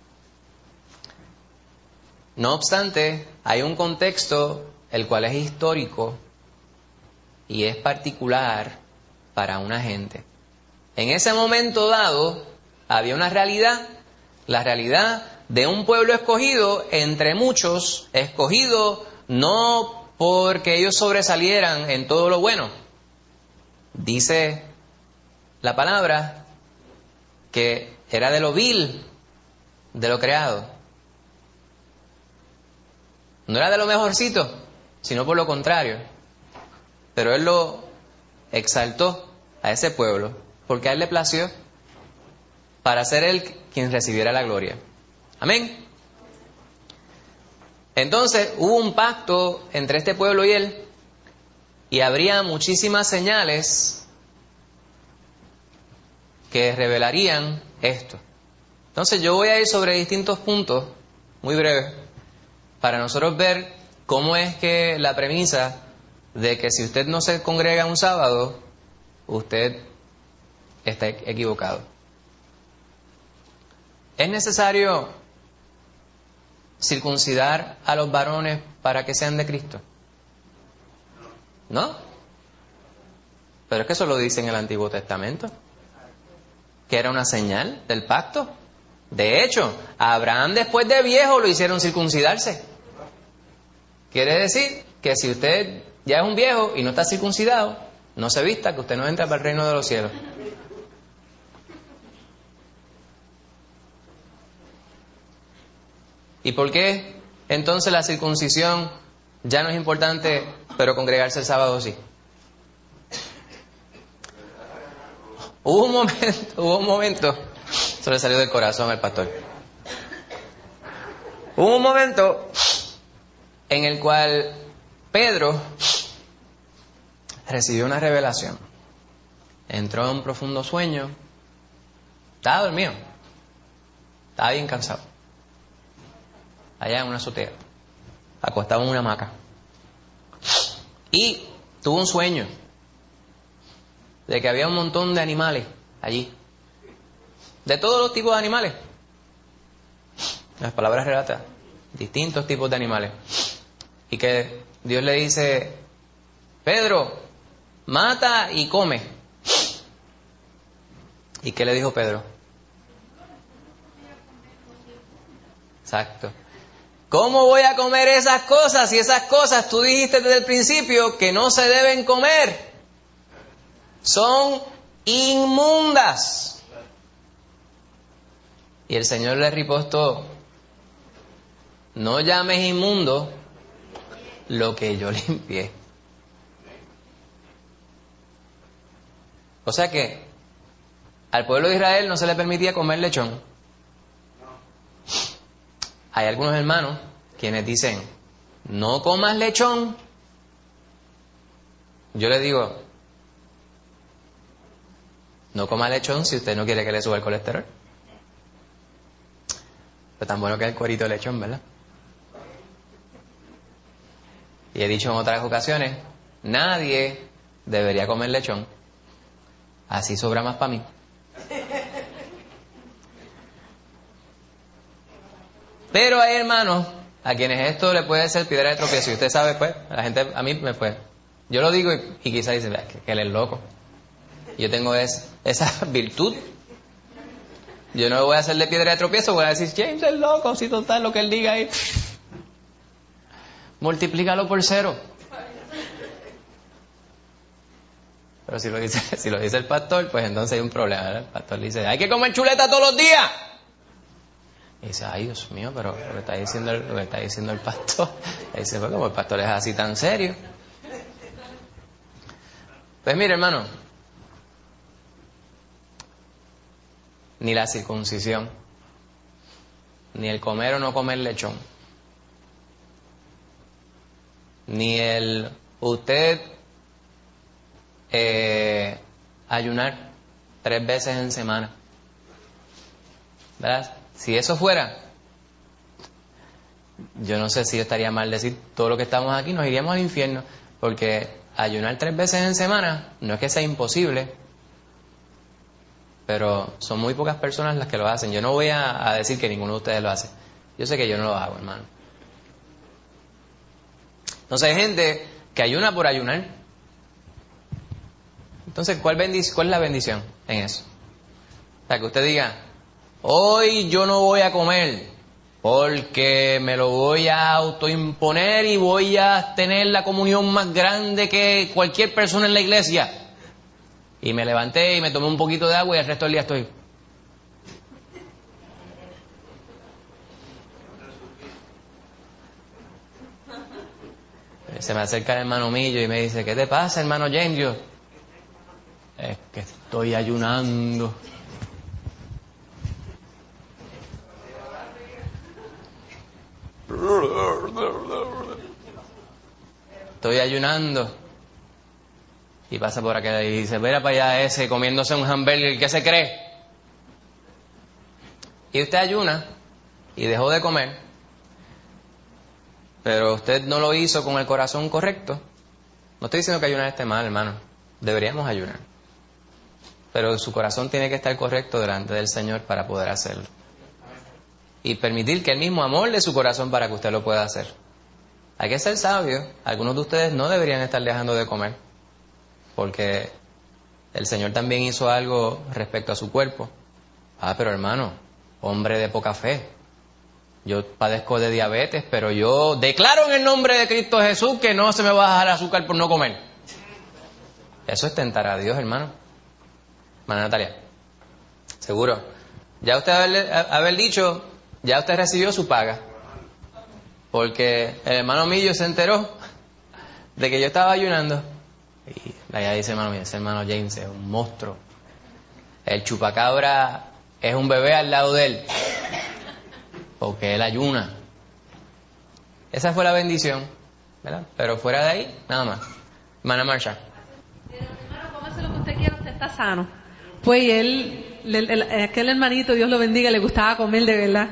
[SPEAKER 1] No obstante, hay un contexto el cual es histórico y es particular para una gente. En ese momento dado había una realidad, la realidad de un pueblo escogido entre muchos, escogido no porque ellos sobresalieran en todo lo bueno. Dice la palabra que era de lo vil, de lo creado. No era de lo mejorcito, sino por lo contrario. Pero Él lo exaltó a ese pueblo, porque a Él le plació para ser Él quien recibiera la gloria. Amén. Entonces hubo un pacto entre este pueblo y Él, y habría muchísimas señales que revelarían esto. Entonces yo voy a ir sobre distintos puntos, muy breves, para nosotros ver cómo es que la premisa de que si usted no se congrega un sábado, usted está equivocado. ¿Es necesario circuncidar a los varones para que sean de Cristo? ¿No? Pero es que eso lo dice en el Antiguo Testamento, que era una señal del pacto. De hecho, a Abraham después de viejo lo hicieron circuncidarse. Quiere decir que si usted ya es un viejo y no está circuncidado, no se vista, que usted no entra para el reino de los cielos. ¿Y por qué entonces la circuncisión ya no es importante, pero congregarse el sábado sí? Hubo un momento, hubo un momento, eso le salió del corazón al pastor. Hubo un momento en el cual Pedro recibió una revelación. Entró en un profundo sueño. Estaba dormido. Estaba bien cansado. Allá en una azotea, acostado en una hamaca. Y tuvo un sueño de que había un montón de animales allí. De todos los tipos de animales. Las palabras relatan distintos tipos de animales. Y que Dios le dice: Pedro, mata y come. ¿Y qué le dijo Pedro? Exacto. ¿Cómo voy a comer esas cosas? Si esas cosas tú dijiste desde el principio que no se deben comer. Son inmundas. Y el Señor le ripostó: no llames inmundo lo que yo limpié. O sea que al pueblo de Israel no se le permitía comer lechón. Hay algunos hermanos quienes dicen: no comas lechón. Yo les digo: no coma lechón si usted no quiere que le suba el colesterol. Pero tan bueno que es el cuerito de lechón, ¿verdad? Y he dicho en otras ocasiones: nadie debería comer lechón. Así sobra más para mí. Pero hay hermanos a quienes esto le puede ser piedra de tropiezo. Y usted sabe, pues, la gente a mí me puede. Yo lo digo y, y quizás dice: que, que él es loco. Yo tengo es, esa virtud. Yo no voy a hacerle piedra de tropiezo, voy a decir: James es loco, si total lo que él diga ahí. Multiplícalo por cero. Pero si lo dice, si lo dice el pastor, pues entonces hay un problema, ¿verdad? El pastor dice: hay que comer chuleta todos los días. Y dice: ay, Dios mío, pero lo que está diciendo el, lo que está diciendo el pastor. Y dice: pues como el pastor es así tan serio. Pues mire, hermano, ni la circuncisión, ni el comer o no comer lechón, ni el usted eh, ayunar tres veces en semana, ¿verdad? Si eso fuera, yo no sé si estaría mal decir todo lo que estamos aquí, nos iríamos al infierno, porque ayunar tres veces en semana no es que sea imposible, pero son muy pocas personas las que lo hacen. Yo no voy a, a decir que ninguno de ustedes lo hace. Yo sé que yo no lo hago, hermano. Entonces hay gente que ayuna por ayunar. Entonces, ¿cuál, bendic- cuál es la bendición en eso? O sea, que usted diga: hoy yo no voy a comer porque me lo voy a autoimponer y voy a tener la comunión más grande que cualquier persona en la iglesia. Y me levanté y me tomé un poquito de agua y el resto del día estoy. Se me acerca el hermano Millo y me dice, ¿qué te pasa, hermano James? Yo, es que estoy ayunando. Estoy ayunando. Y pasa por acá y dice, mira para allá ese comiéndose un hamburger, ¿qué se cree? Y usted ayuna y dejó de comer, pero usted no lo hizo con el corazón correcto. No estoy diciendo que ayunar esté mal, hermano. Deberíamos ayunar. Pero su corazón tiene que estar correcto delante del Señor para poder hacerlo. Y permitir que Él mismo amolde su corazón para que usted lo pueda hacer. Hay que ser sabio. Algunos de ustedes no deberían estar dejando de comer, porque el Señor también hizo algo respecto a su cuerpo. Ah, pero hermano, hombre de poca fe. Yo padezco de diabetes, pero yo declaro en el nombre de Cristo Jesús que no se me va a bajar el azúcar por no comer. Eso es tentar a Dios, hermano. Hermana Natalia, seguro. Ya usted haber, haber dicho, ya usted recibió su paga. Porque el hermano Millo se enteró de que yo estaba ayunando. Y allá dice hermano mío, ese hermano James es un monstruo. El chupacabra es un bebé al lado de él. Porque él ayuna. Esa fue la bendición, ¿verdad? Pero fuera de ahí, nada más. Hermana Marsha.
[SPEAKER 4] Hermano, cómase lo que usted quiera, usted está sano. Pues él, el, el, aquel hermanito, Dios lo bendiga, le gustaba comer de verdad.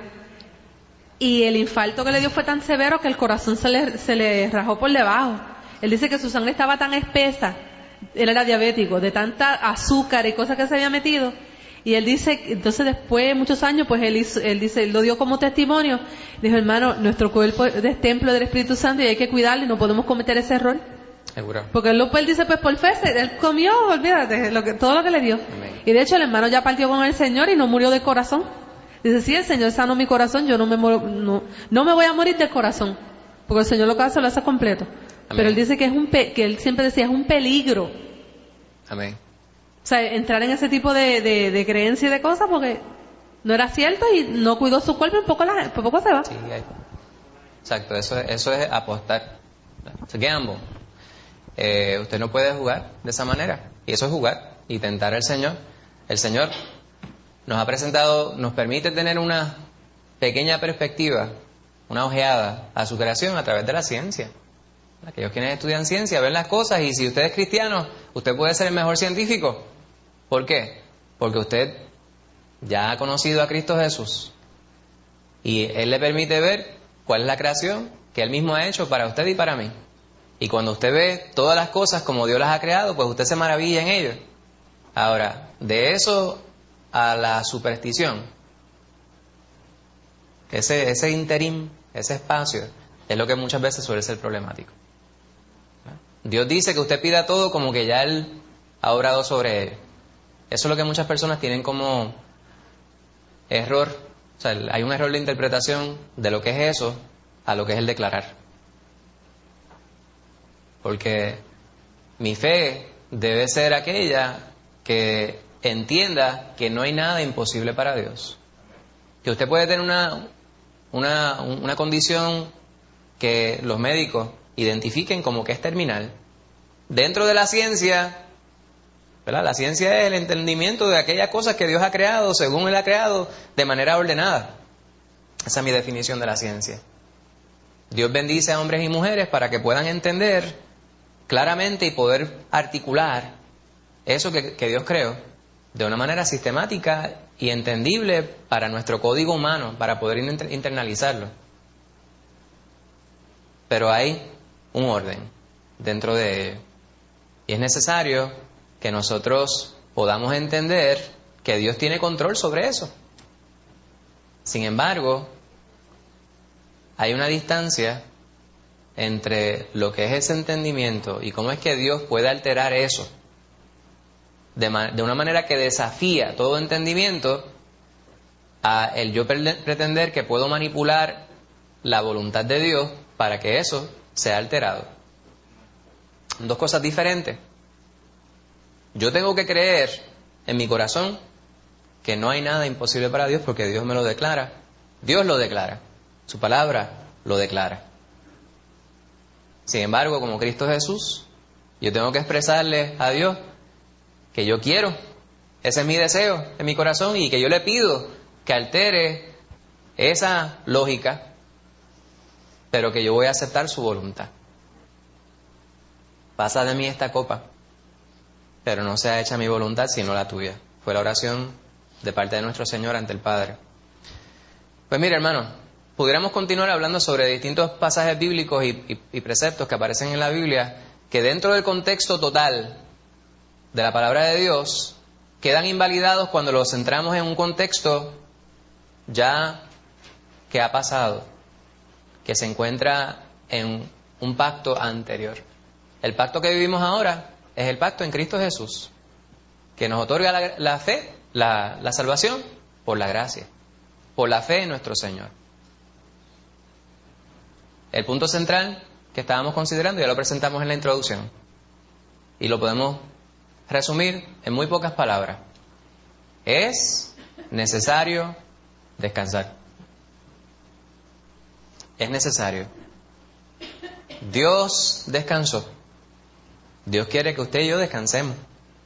[SPEAKER 4] Y el infarto que le dio fue tan severo que el corazón se le, se le rajó por debajo. Él dice que su sangre estaba tan espesa, él era diabético, de tanta azúcar y cosas que se había metido. Y él dice, entonces después de muchos años, pues él, hizo, él dice, él lo dio como testimonio. Dijo, hermano, nuestro cuerpo es templo del Espíritu Santo y hay que cuidarlo y no podemos cometer ese error.
[SPEAKER 1] Seguro.
[SPEAKER 4] Porque él, él dice, pues por fe, él comió, olvídate, lo que, todo lo que le dio.
[SPEAKER 1] Amén.
[SPEAKER 4] Y de hecho el hermano ya partió con el Señor y no murió de corazón. Dice, sí, el Señor sanó mi corazón, yo no me, muero, no, no me voy a morir del corazón. Porque el Señor lo que hace lo hace completo. Amén. Pero él dice que es un pe, que él siempre decía, es un peligro.
[SPEAKER 1] Amén.
[SPEAKER 4] O sea, entrar en ese tipo de, de, de creencia y de cosas porque no era cierto y no cuidó su cuerpo y un poco, la, por poco se va.
[SPEAKER 1] Sí, exacto, eso es, eso es apostar. Es gamble. Eh, usted no puede jugar de esa manera. Y eso es jugar y tentar al Señor. El Señor nos ha presentado, nos permite tener una pequeña perspectiva, una ojeada a su creación a través de la ciencia. Aquellos quienes estudian ciencia ven las cosas y si usted es cristiano, usted puede ser el mejor científico. ¿Por qué? Porque usted ya ha conocido a Cristo Jesús y Él le permite ver cuál es la creación que Él mismo ha hecho para usted y para mí. Y cuando usted ve todas las cosas como Dios las ha creado, pues usted se maravilla en ello. Ahora, de eso a la superstición, ese, ese interín, ese espacio, es lo que muchas veces suele ser problemático. Dios dice que usted pida todo como que ya Él ha obrado sobre él. Eso es lo que muchas personas tienen como error. O sea, hay un error de interpretación de lo que es eso a lo que es el declarar. Porque mi fe debe ser aquella que entienda que no hay nada imposible para Dios. Que usted puede tener una, una, una condición que los médicos identifiquen como que es terminal. Dentro de la ciencia, ¿verdad? La ciencia es el entendimiento de aquellas cosas que Dios ha creado según Él ha creado de manera ordenada. Esa es mi definición de la ciencia. Dios bendice a hombres y mujeres para que puedan entender claramente y poder articular eso que, que Dios creó de una manera sistemática y entendible para nuestro código humano, para poder inter- internalizarlo. Pero hay un orden dentro de ello. Y es necesario que nosotros podamos entender que Dios tiene control sobre eso. Sin embargo, hay una distancia entre lo que es ese entendimiento y cómo es que Dios puede alterar eso de, ma- de una manera que desafía todo entendimiento a el yo pre- pretender que puedo manipular la voluntad de Dios para que eso sea alterado. Dos cosas diferentes. Yo tengo que creer en mi corazón que no hay nada imposible para Dios porque Dios me lo declara. Dios lo declara. Su palabra lo declara. Sin embargo, como Cristo Jesús, yo tengo que expresarle a Dios que yo quiero. Ese es mi deseo en mi corazón y que yo le pido que altere esa lógica, pero que yo voy a aceptar su voluntad. Pasa de mí esta copa, pero no sea hecha mi voluntad sino la tuya. Fue la oración de parte de nuestro Señor ante el Padre. Pues mire, hermano, pudiéramos continuar hablando sobre distintos pasajes bíblicos y, y, y preceptos que aparecen en la Biblia que dentro del contexto total de la palabra de Dios quedan invalidados cuando los centramos en un contexto ya que ha pasado, que se encuentra en un pacto anterior. El pacto que vivimos ahora es el pacto en Cristo Jesús, que nos otorga la, la fe, la, la salvación por la gracia, por la fe en nuestro Señor. El punto central que estábamos considerando ya lo presentamos en la introducción y lo podemos resumir en muy pocas palabras. Es necesario descansar. Es necesario. Dios descansó. Dios quiere que usted y yo descansemos.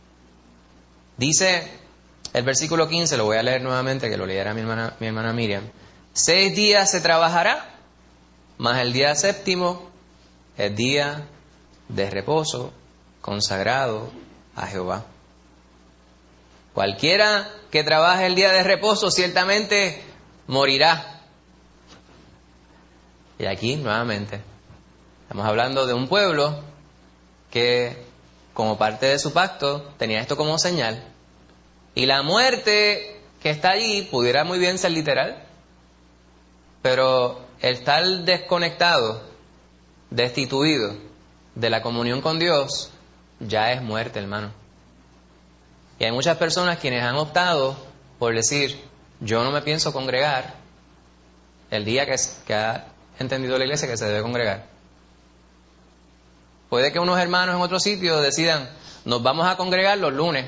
[SPEAKER 1] Dice el versículo quince, lo voy a leer nuevamente, que lo leyera mi hermana, mi hermana Miriam. Seis días se trabajará, mas el día séptimo es día de reposo consagrado a Jehová. Cualquiera que trabaje el día de reposo ciertamente morirá. Y aquí nuevamente estamos hablando de un pueblo que como parte de su pacto tenía esto como señal. Y la muerte que está allí pudiera muy bien ser literal, pero el estar desconectado, destituido de la comunión con Dios, ya es muerte, hermano. Y hay muchas personas quienes han optado por decir, yo no me pienso congregar el día que, que ha entendido la iglesia que se debe congregar. Puede que unos hermanos en otro sitio decidan, nos vamos a congregar los lunes,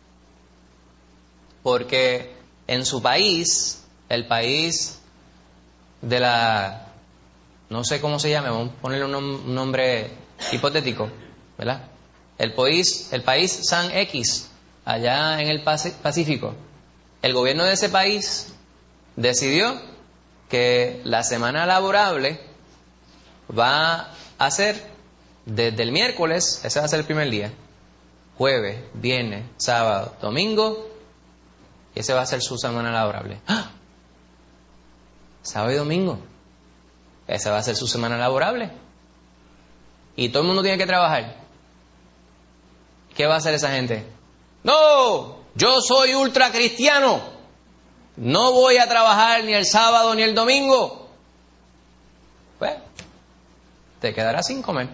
[SPEAKER 1] porque en su país, el país de la, no sé cómo se llama, vamos a ponerle un, nom- un nombre hipotético, ¿verdad? El país, el país San X, allá en el Pacífico, el gobierno de ese país decidió que la semana laborable va a ser desde el miércoles, ese va a ser el primer día, jueves, viernes, sábado, domingo, y ese va a ser su semana laborable. ¡Ah! Sábado y domingo, esa va a ser su semana laborable. Y todo el mundo tiene que trabajar. ¿Qué va a hacer esa gente? No, yo soy ultra cristiano. No voy a trabajar ni el sábado ni el domingo. Pues, te quedarás sin comer.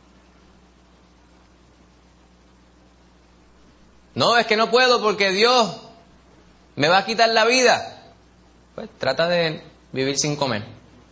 [SPEAKER 1] No, es que no puedo porque Dios me va a quitar la vida. Pues trata de vivir sin comer.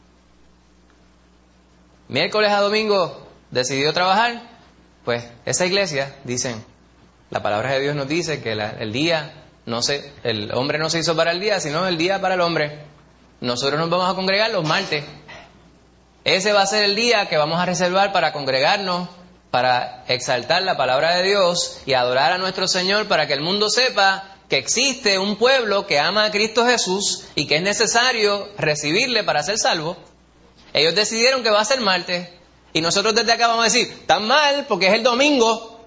[SPEAKER 1] Miércoles a domingo decidió trabajar. Pues esa iglesia, dicen, la palabra de Dios nos dice que la, el día, no se, el hombre no se hizo para el día, sino el día para el hombre. Nosotros nos vamos a congregar los martes. Ese va a ser el día que vamos a reservar para congregarnos, para exaltar la palabra de Dios y adorar a nuestro Señor, para que el mundo sepa que existe un pueblo que ama a Cristo Jesús y que es necesario recibirle para ser salvo. Ellos decidieron que va a ser martes y nosotros desde acá vamos a decir, tan mal porque es el domingo.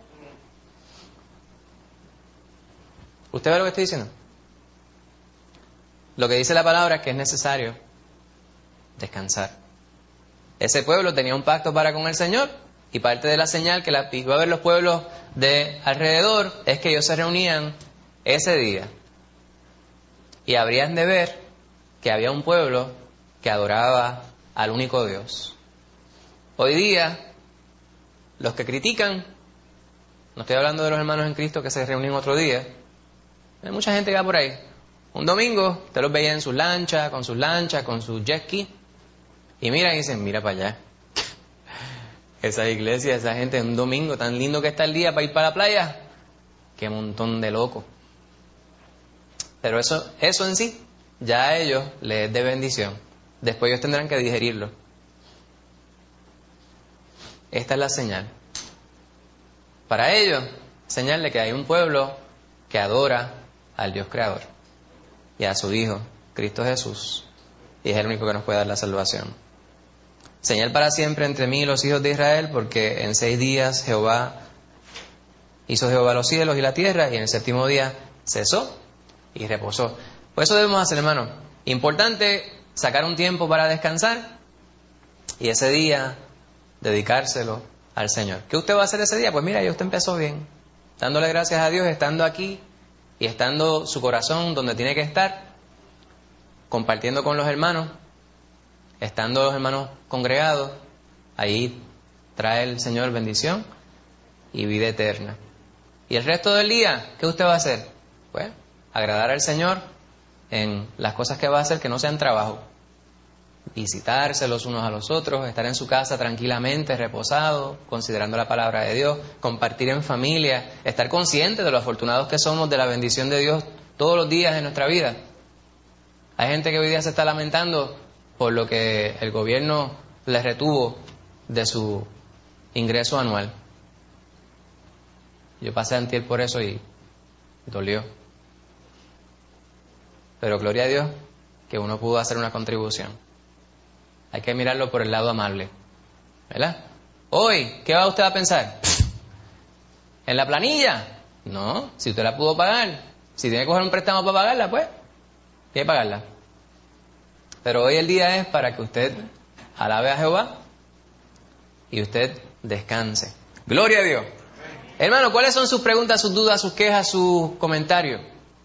[SPEAKER 1] ¿Usted ve lo que estoy diciendo? Lo que dice la palabra es que es necesario descansar. Ese pueblo tenía un pacto para con el Señor y parte de la señal que la, iba a ver los pueblos de alrededor es que ellos se reunían ese día. Y habrían de ver que había un pueblo que adoraba al único Dios. Hoy día, los que critican, no estoy hablando de los hermanos en Cristo que se reúnen otro día, hay mucha gente que va por ahí. Un domingo, te los veía en sus lanchas, con sus lanchas, con sus jet ski, y miran y dicen, mira para allá. Esa iglesia, esa gente, un domingo tan lindo que está el día para ir para la playa. qué montón de locos. Pero eso, eso en sí, ya a ellos les es de bendición. Después ellos tendrán que digerirlo. Esta es la señal. Para ellos, señal de que hay un pueblo que adora al Dios Creador y a su Hijo, Cristo Jesús, y es el único que nos puede dar la salvación. Señal para siempre entre mí y los hijos de Israel, porque en seis días Jehová hizo Jehová los cielos y la tierra, y en el séptimo día cesó y reposó. Por eso debemos hacer, hermano, importante sacar un tiempo para descansar y ese día dedicárselo al Señor. ¿Qué usted va a hacer ese día? Pues mira, ya usted empezó bien, dándole gracias a Dios, estando aquí y estando su corazón donde tiene que estar, compartiendo con los hermanos, estando los hermanos congregados. Ahí trae el Señor bendición y vida eterna. Y el resto del día, ¿qué usted va a hacer? Pues agradar al Señor en las cosas que va a hacer que no sean trabajo. Visitarse los unos a los otros, estar en su casa tranquilamente, reposado, considerando la palabra de Dios, compartir en familia, estar consciente de lo afortunados que somos de la bendición de Dios todos los días de nuestra vida. Hay gente que hoy día se está lamentando por lo que el gobierno les retuvo de su ingreso anual. Yo pasé antier por eso y dolió. Pero gloria a Dios que uno pudo hacer una contribución. Hay que mirarlo por el lado amable, ¿verdad? Hoy, ¿qué va usted a pensar? ¿En la planilla? No, si usted la pudo pagar. Si tiene que coger un préstamo para pagarla, pues, tiene que pagarla. Pero hoy el día es para que usted alabe a Jehová y usted descanse. Gloria a Dios. Hermano, ¿cuáles son sus preguntas, sus dudas, sus quejas, sus comentarios?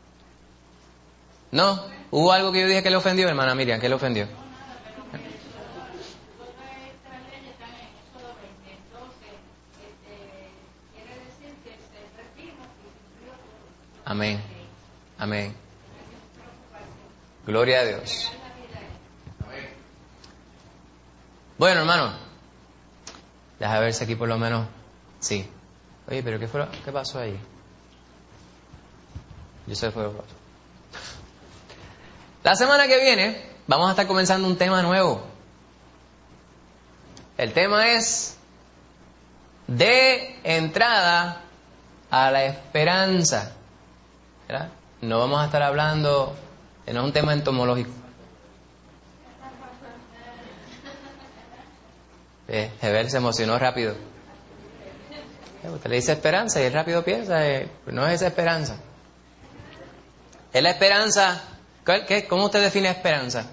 [SPEAKER 1] ¿No? ¿Hubo algo que yo dije que le ofendió, hermana Miriam? ¿Qué le ofendió? Amén. Amén. Gloria a Dios. Bueno, hermano, déjame ver si aquí por lo menos... Sí. Oye, pero ¿qué fue lo... ¿qué pasó ahí? Yo sé qué fue lo que pasó. La semana que viene vamos a estar comenzando un tema nuevo. El tema es de entrada a la esperanza, ¿verdad? No vamos a estar hablando, no es un tema entomológico. Eh, Hebel se emocionó rápido. Eh, usted le dice esperanza y él rápido piensa, eh, no es esa esperanza. Es la esperanza. ¿Qué, ¿Cómo usted define esperanza?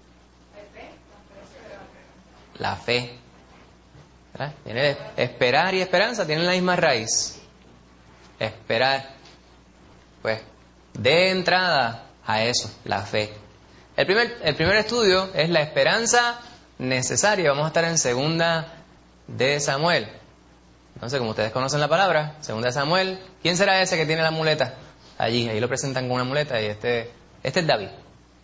[SPEAKER 1] La fe. ¿Verdad? Tiene esperar y esperanza tienen la misma raíz. Esperar. Pues, de entrada a eso, la fe. El primer, el primer estudio es la esperanza necesaria. Vamos a estar en segunda de Samuel. Entonces, como ustedes conocen la palabra, segunda de Samuel, ¿quién será ese que tiene la muleta? Allí, ahí lo presentan con una muleta y este, este es David.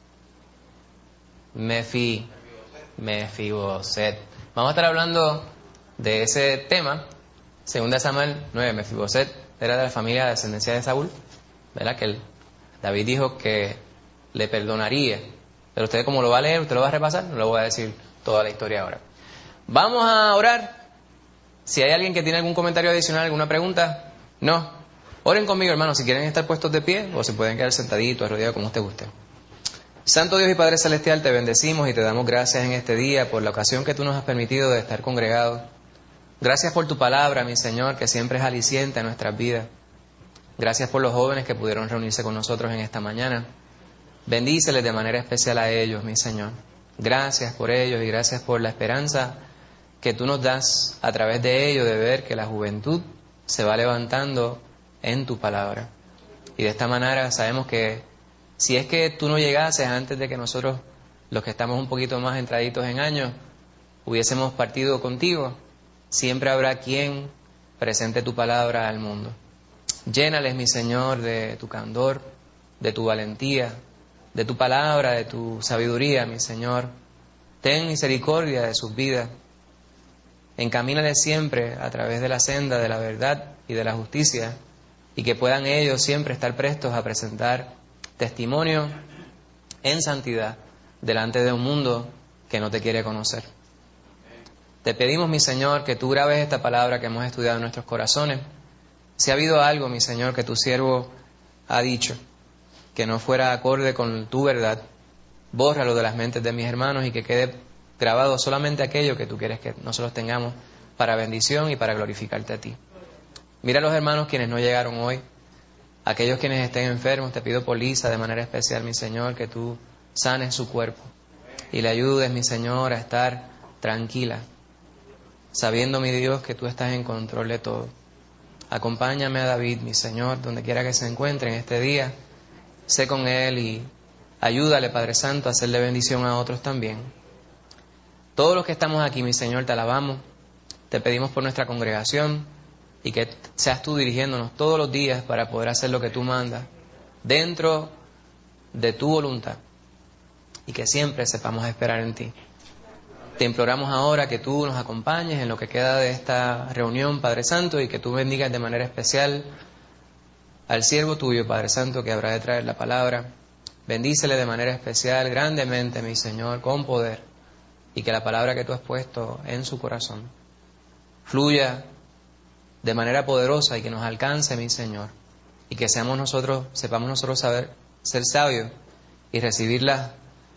[SPEAKER 1] Mefi, Mefiboset. Vamos a estar hablando de ese tema. Segunda de Samuel nueve, Mefiboset era de la familia de descendencia de Saúl, ¿verdad? Que él, David dijo que le perdonaría. Pero usted, como lo va a leer, usted lo va a repasar, no le voy a decir toda la historia ahora. Vamos a orar. Si hay alguien que tiene algún comentario adicional, alguna pregunta, no. Oren conmigo, hermanos, si quieren estar puestos de pie o se pueden quedar sentaditos, arrodillados, como usted guste. Santo Dios y Padre Celestial, te bendecimos y te damos gracias en este día por la ocasión que tú nos has permitido de estar congregados. Gracias por tu palabra, mi Señor, que siempre es aliciente a nuestras vidas. Gracias por los jóvenes que pudieron reunirse con nosotros en esta mañana. Bendíceles de manera especial a ellos, mi Señor. Gracias por ellos y gracias por la esperanza que tú nos das a través de ellos de ver que la juventud se va levantando en tu palabra. Y de esta manera sabemos que si es que tú no llegases antes de que nosotros, los que estamos un poquito más entraditos en años, hubiésemos partido contigo, siempre habrá quien presente tu palabra al mundo. Llénales, mi Señor, de tu candor, de tu valentía, de tu palabra, de tu sabiduría, mi Señor. Ten misericordia de sus vidas. Encamínales siempre a través de la senda de la verdad y de la justicia, y que puedan ellos siempre estar prestos a presentar testimonio en santidad delante de un mundo que no te quiere conocer. Te pedimos, mi Señor, que tú grabes esta palabra que hemos estudiado en nuestros corazones. Si ha habido algo, mi Señor, que tu siervo ha dicho que no fuera acorde con tu verdad, bórralo de las mentes de mis hermanos y que quede grabado solamente aquello que tú quieres que nosotros tengamos para bendición y para glorificarte a ti. Mira a los hermanos quienes no llegaron hoy, aquellos quienes estén enfermos, te pido por Lisa de manera especial, mi Señor, que tú sanes su cuerpo y le ayudes, mi Señor, a estar tranquila, sabiendo, mi Dios, que tú estás en control de todo. Acompáñame a David, mi Señor, donde quiera que se encuentre en este día, sé con él y ayúdale, Padre Santo, a hacerle bendición a otros también. Todos los que estamos aquí, mi Señor, te alabamos, te pedimos por nuestra congregación y que seas tú dirigiéndonos todos los días para poder hacer lo que tú mandas dentro de tu voluntad y que siempre sepamos esperar en ti. Te imploramos ahora que tú nos acompañes en lo que queda de esta reunión, Padre Santo, y que tú bendigas de manera especial al siervo tuyo, Padre Santo, que habrá de traer la palabra. Bendícele de manera especial, grandemente, mi Señor, con poder, y que la palabra que tú has puesto en su corazón fluya de manera poderosa y que nos alcance, mi Señor, y que seamos nosotros, sepamos nosotros saber ser sabios y recibirla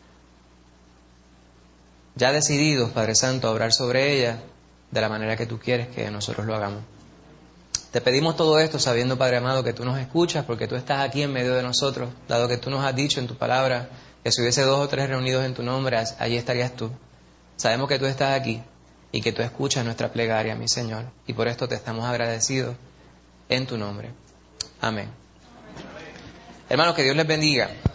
[SPEAKER 1] ya decididos, Padre Santo, a obrar sobre ella de la manera que tú quieres que nosotros lo hagamos. Te pedimos todo esto sabiendo, Padre amado, que tú nos escuchas porque tú estás aquí en medio de nosotros, dado que tú nos has dicho en tu palabra que si hubiese dos o tres reunidos en tu nombre, allí estarías tú. Sabemos que tú estás aquí y que tú escuchas nuestra plegaria, mi Señor, y por esto te estamos agradecidos en tu nombre. Amén. Hermanos, que Dios les bendiga.